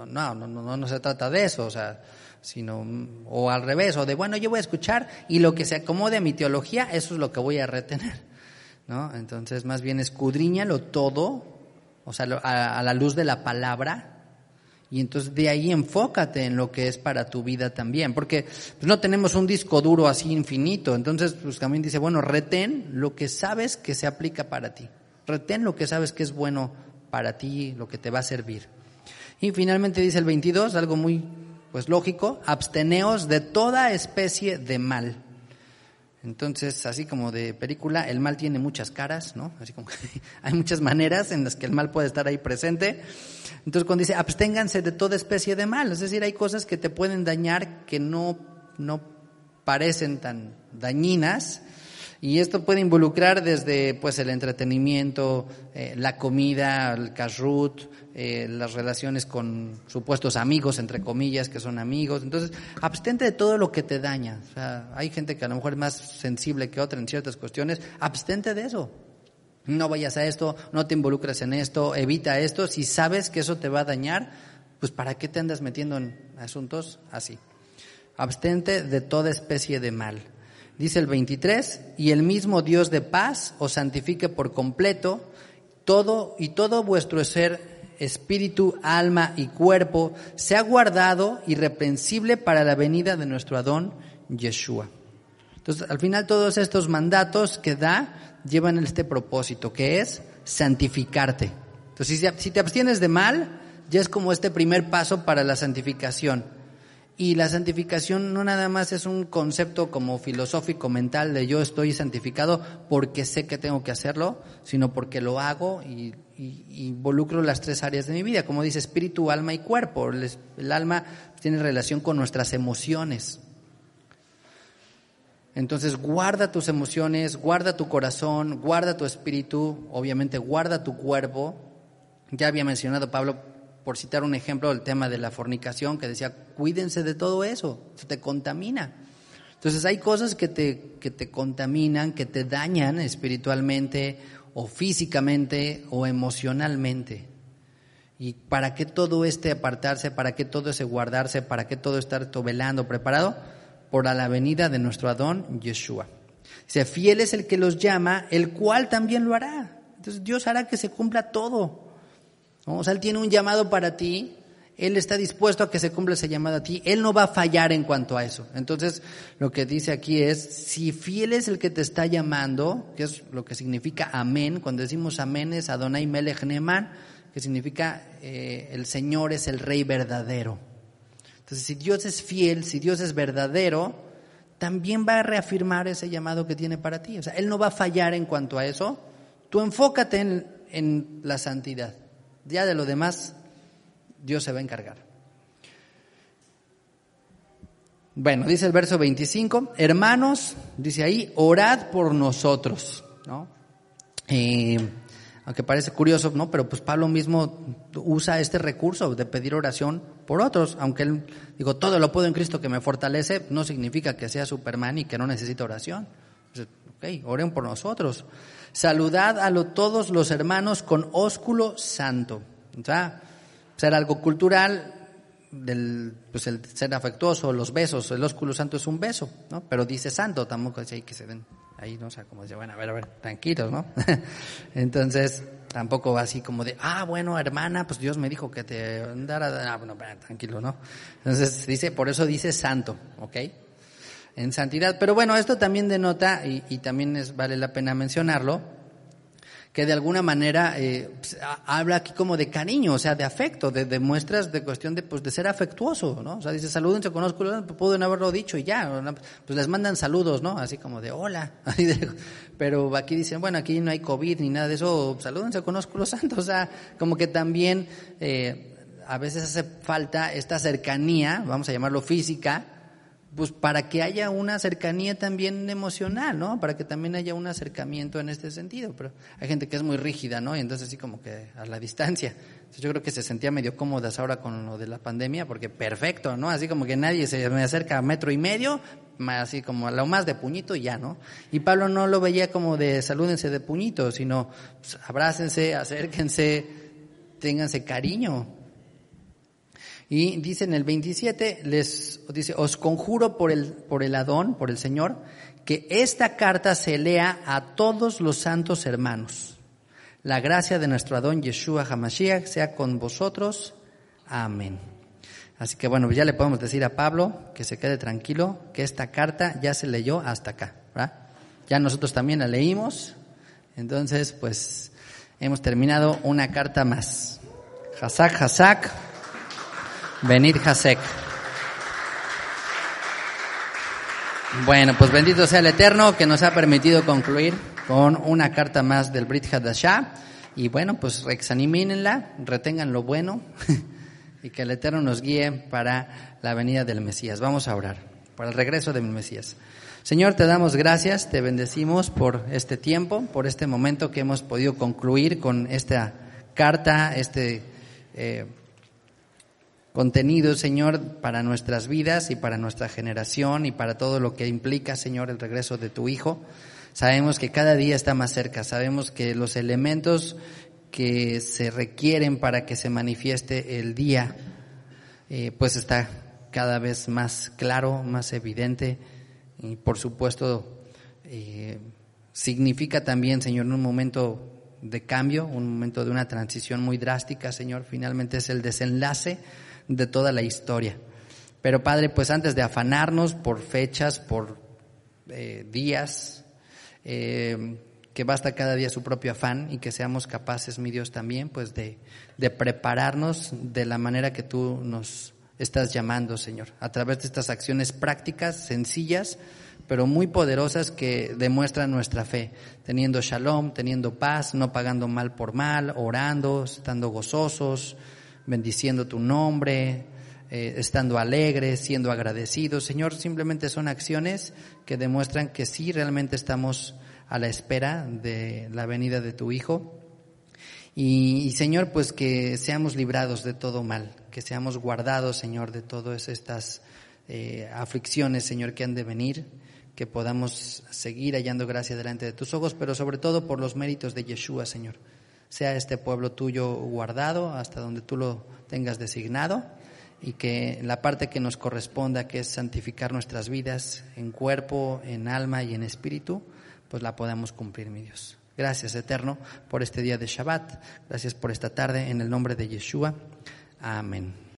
no se trata de eso, o sea, sino, o al revés, o de, bueno, yo voy a escuchar y lo que se acomode a mi teología, eso es lo que voy a retener, ¿no? Entonces, más bien escudriñalo todo, o sea, a la luz de la palabra, y entonces de ahí enfócate en lo que es para tu vida también, porque pues no tenemos un disco duro así infinito. Entonces pues también dice, bueno, retén lo que sabes que se aplica para ti, retén lo que sabes que es bueno para ti, lo que te va a servir. Y finalmente dice el 22, algo muy pues lógico, absteneos de toda especie de mal. Entonces, así como de película, el mal tiene muchas caras, ¿no? Así como que hay muchas maneras en las que el mal puede estar ahí presente. Entonces, cuando dice absténganse de toda especie de mal, es decir, hay cosas que te pueden dañar que no parecen tan dañinas, y esto puede involucrar desde pues el entretenimiento, la comida, el kashrut, las relaciones con supuestos amigos, entre comillas, que son amigos. Entonces, abstente de todo lo que te daña. O sea, hay gente que a lo mejor es más sensible que otra en ciertas cuestiones. Abstente de eso. No vayas a esto, no te involucres en esto, evita esto. Si sabes que eso te va a dañar, pues ¿para qué te andas metiendo en asuntos así? Abstente de toda especie de mal. Dice el 23, y el mismo Dios de paz os santifique por completo, todo vuestro ser, espíritu, alma y cuerpo, sea guardado irreprensible para la venida de nuestro Adón Yeshua. Entonces, al final todos estos mandatos que da llevan este propósito, que es santificarte. Entonces, si te abstienes de mal, ya es como este primer paso para la santificación. Y la santificación no nada más es un concepto como filosófico, mental, de yo estoy santificado porque sé que tengo que hacerlo, sino porque lo hago y involucro las tres áreas de mi vida, como dice espíritu, alma y cuerpo. El alma tiene relación con nuestras emociones. Entonces guarda tus emociones, guarda tu corazón, guarda tu espíritu, obviamente guarda tu cuerpo. Ya había mencionado Pablo, por citar un ejemplo, el tema de la fornicación, que decía, cuídense de todo eso, se te contamina. Entonces hay cosas que te contaminan, que te dañan espiritualmente o físicamente o emocionalmente. ¿Y para qué todo apartarse, para qué todo ese guardarse, para qué todo estar velando, preparado? Por la venida de nuestro Adón Yeshua. Dice, fiel es el que los llama, el cual también lo hará. Entonces Dios hará que se cumpla todo, ¿no? O sea, Él tiene un llamado para ti, Él está dispuesto a que se cumpla ese llamado a ti, Él no va a fallar en cuanto a eso. Entonces, lo que dice aquí es, si fiel es el que te está llamando, que es lo que significa amén, cuando decimos amén es Adonai Melech Neeman, que significa el Señor es el Rey verdadero. Entonces, si Dios es fiel, si Dios es verdadero, también va a reafirmar ese llamado que tiene para ti. O sea, Él no va a fallar en cuanto a eso. Tú enfócate en la santidad. Ya de lo demás, Dios se va a encargar. Bueno, dice el verso 25, hermanos, dice ahí, orad por nosotros, ¿no? Aunque parece curioso, ¿no? Pero pues Pablo mismo usa este recurso de pedir oración por otros, aunque él, todo lo puedo en Cristo que me fortalece, no significa que sea Superman y que no necesita oración. Ok, oren por nosotros. Saludad a todos los hermanos con ósculo santo. O sea, ser algo cultural, el ser afectuoso, los besos, el ósculo santo es un beso, ¿no? Pero dice santo, tampoco dice ahí que se den ahí, ¿no? O sea, como dice, bueno, a ver, tranquilos, ¿no? Entonces, tampoco va así como de, bueno, hermana, pues Dios me dijo que te andara, bueno, tranquilo, ¿no? Entonces por eso dice santo, ¿ok? En santidad. Pero bueno, esto también denota, y también vale la pena mencionarlo, que de alguna manera habla aquí como de cariño, o sea, de afecto, de muestras de cuestión de ser afectuoso, ¿no? O sea, dice, salúdense con ósculo, pueden haberlo dicho y ya, ¿no? Pues les mandan saludos, ¿no? Así como de hola. Pero aquí dicen, bueno, aquí no hay COVID ni nada de eso, salúdense con ósculo santo. O sea, como que también a veces hace falta esta cercanía, vamos a llamarlo física, pues para que haya una cercanía también emocional, ¿no? Para que también haya un acercamiento en este sentido. Pero hay gente que es muy rígida, ¿no? Y entonces así como que a la distancia. Entonces yo creo que se sentía medio cómodas ahora con lo de la pandemia, porque perfecto, ¿no? Así como que nadie se me acerca a 1.5 metros, así como a lo más de puñito y ya, ¿no? Y Pablo no lo veía como de salúdense de puñito, sino pues, abrácense, acérquense, ténganse cariño. Y dice en el 27, dice, os conjuro por el Adón, por el Señor, que esta carta se lea a todos los santos hermanos. La gracia de nuestro Adón Yeshua HaMashiach sea con vosotros. Amén. Así que bueno, ya le podemos decir a Pablo que se quede tranquilo, que esta carta ya se leyó hasta acá, ¿verdad? Ya nosotros también la leímos, entonces pues hemos terminado una carta más. Hazak, Hazak. Venid Hasek. Bueno, pues bendito sea el Eterno que nos ha permitido concluir con una carta más del Brit Hadashah. Y bueno, pues examínenla, retengan lo bueno y que el Eterno nos guíe para la venida del Mesías. Vamos a orar, para el regreso del Mesías. Señor, te damos gracias, te bendecimos por este tiempo, por este momento que hemos podido concluir con esta carta, contenido, Señor, para nuestras vidas y para nuestra generación y para todo lo que implica, Señor, el regreso de tu Hijo. Sabemos que cada día está más cerca, sabemos que los elementos que se requieren para que se manifieste el día, pues está cada vez más claro, más evidente y por supuesto significa también, Señor, un momento de cambio, un momento de una transición muy drástica, Señor. Finalmente es el desenlace de toda la historia. Pero Padre, pues antes de afanarnos por fechas, por días, que basta cada día su propio afán y que seamos capaces, mi Dios, también pues de prepararnos de la manera que tú nos estás llamando, Señor, a través de estas acciones prácticas, sencillas, pero muy poderosas que demuestran nuestra fe, teniendo shalom, teniendo paz, no pagando mal por mal, orando, estando gozosos, bendiciendo tu nombre, estando alegres, siendo agradecidos. Señor, simplemente son acciones que demuestran que sí realmente estamos a la espera de la venida de tu Hijo. Y Señor, pues que seamos librados de todo mal, que seamos guardados, Señor, de todas estas aflicciones, Señor, que han de venir, que podamos seguir hallando gracia delante de tus ojos, pero sobre todo por los méritos de Yeshua, Señor. Sea este pueblo tuyo guardado hasta donde tú lo tengas designado y que la parte que nos corresponda, que es santificar nuestras vidas en cuerpo, en alma y en espíritu, pues la podamos cumplir, mi Dios. Gracias, Eterno, por este día de Shabbat. Gracias por esta tarde, en el nombre de Yeshua. Amén.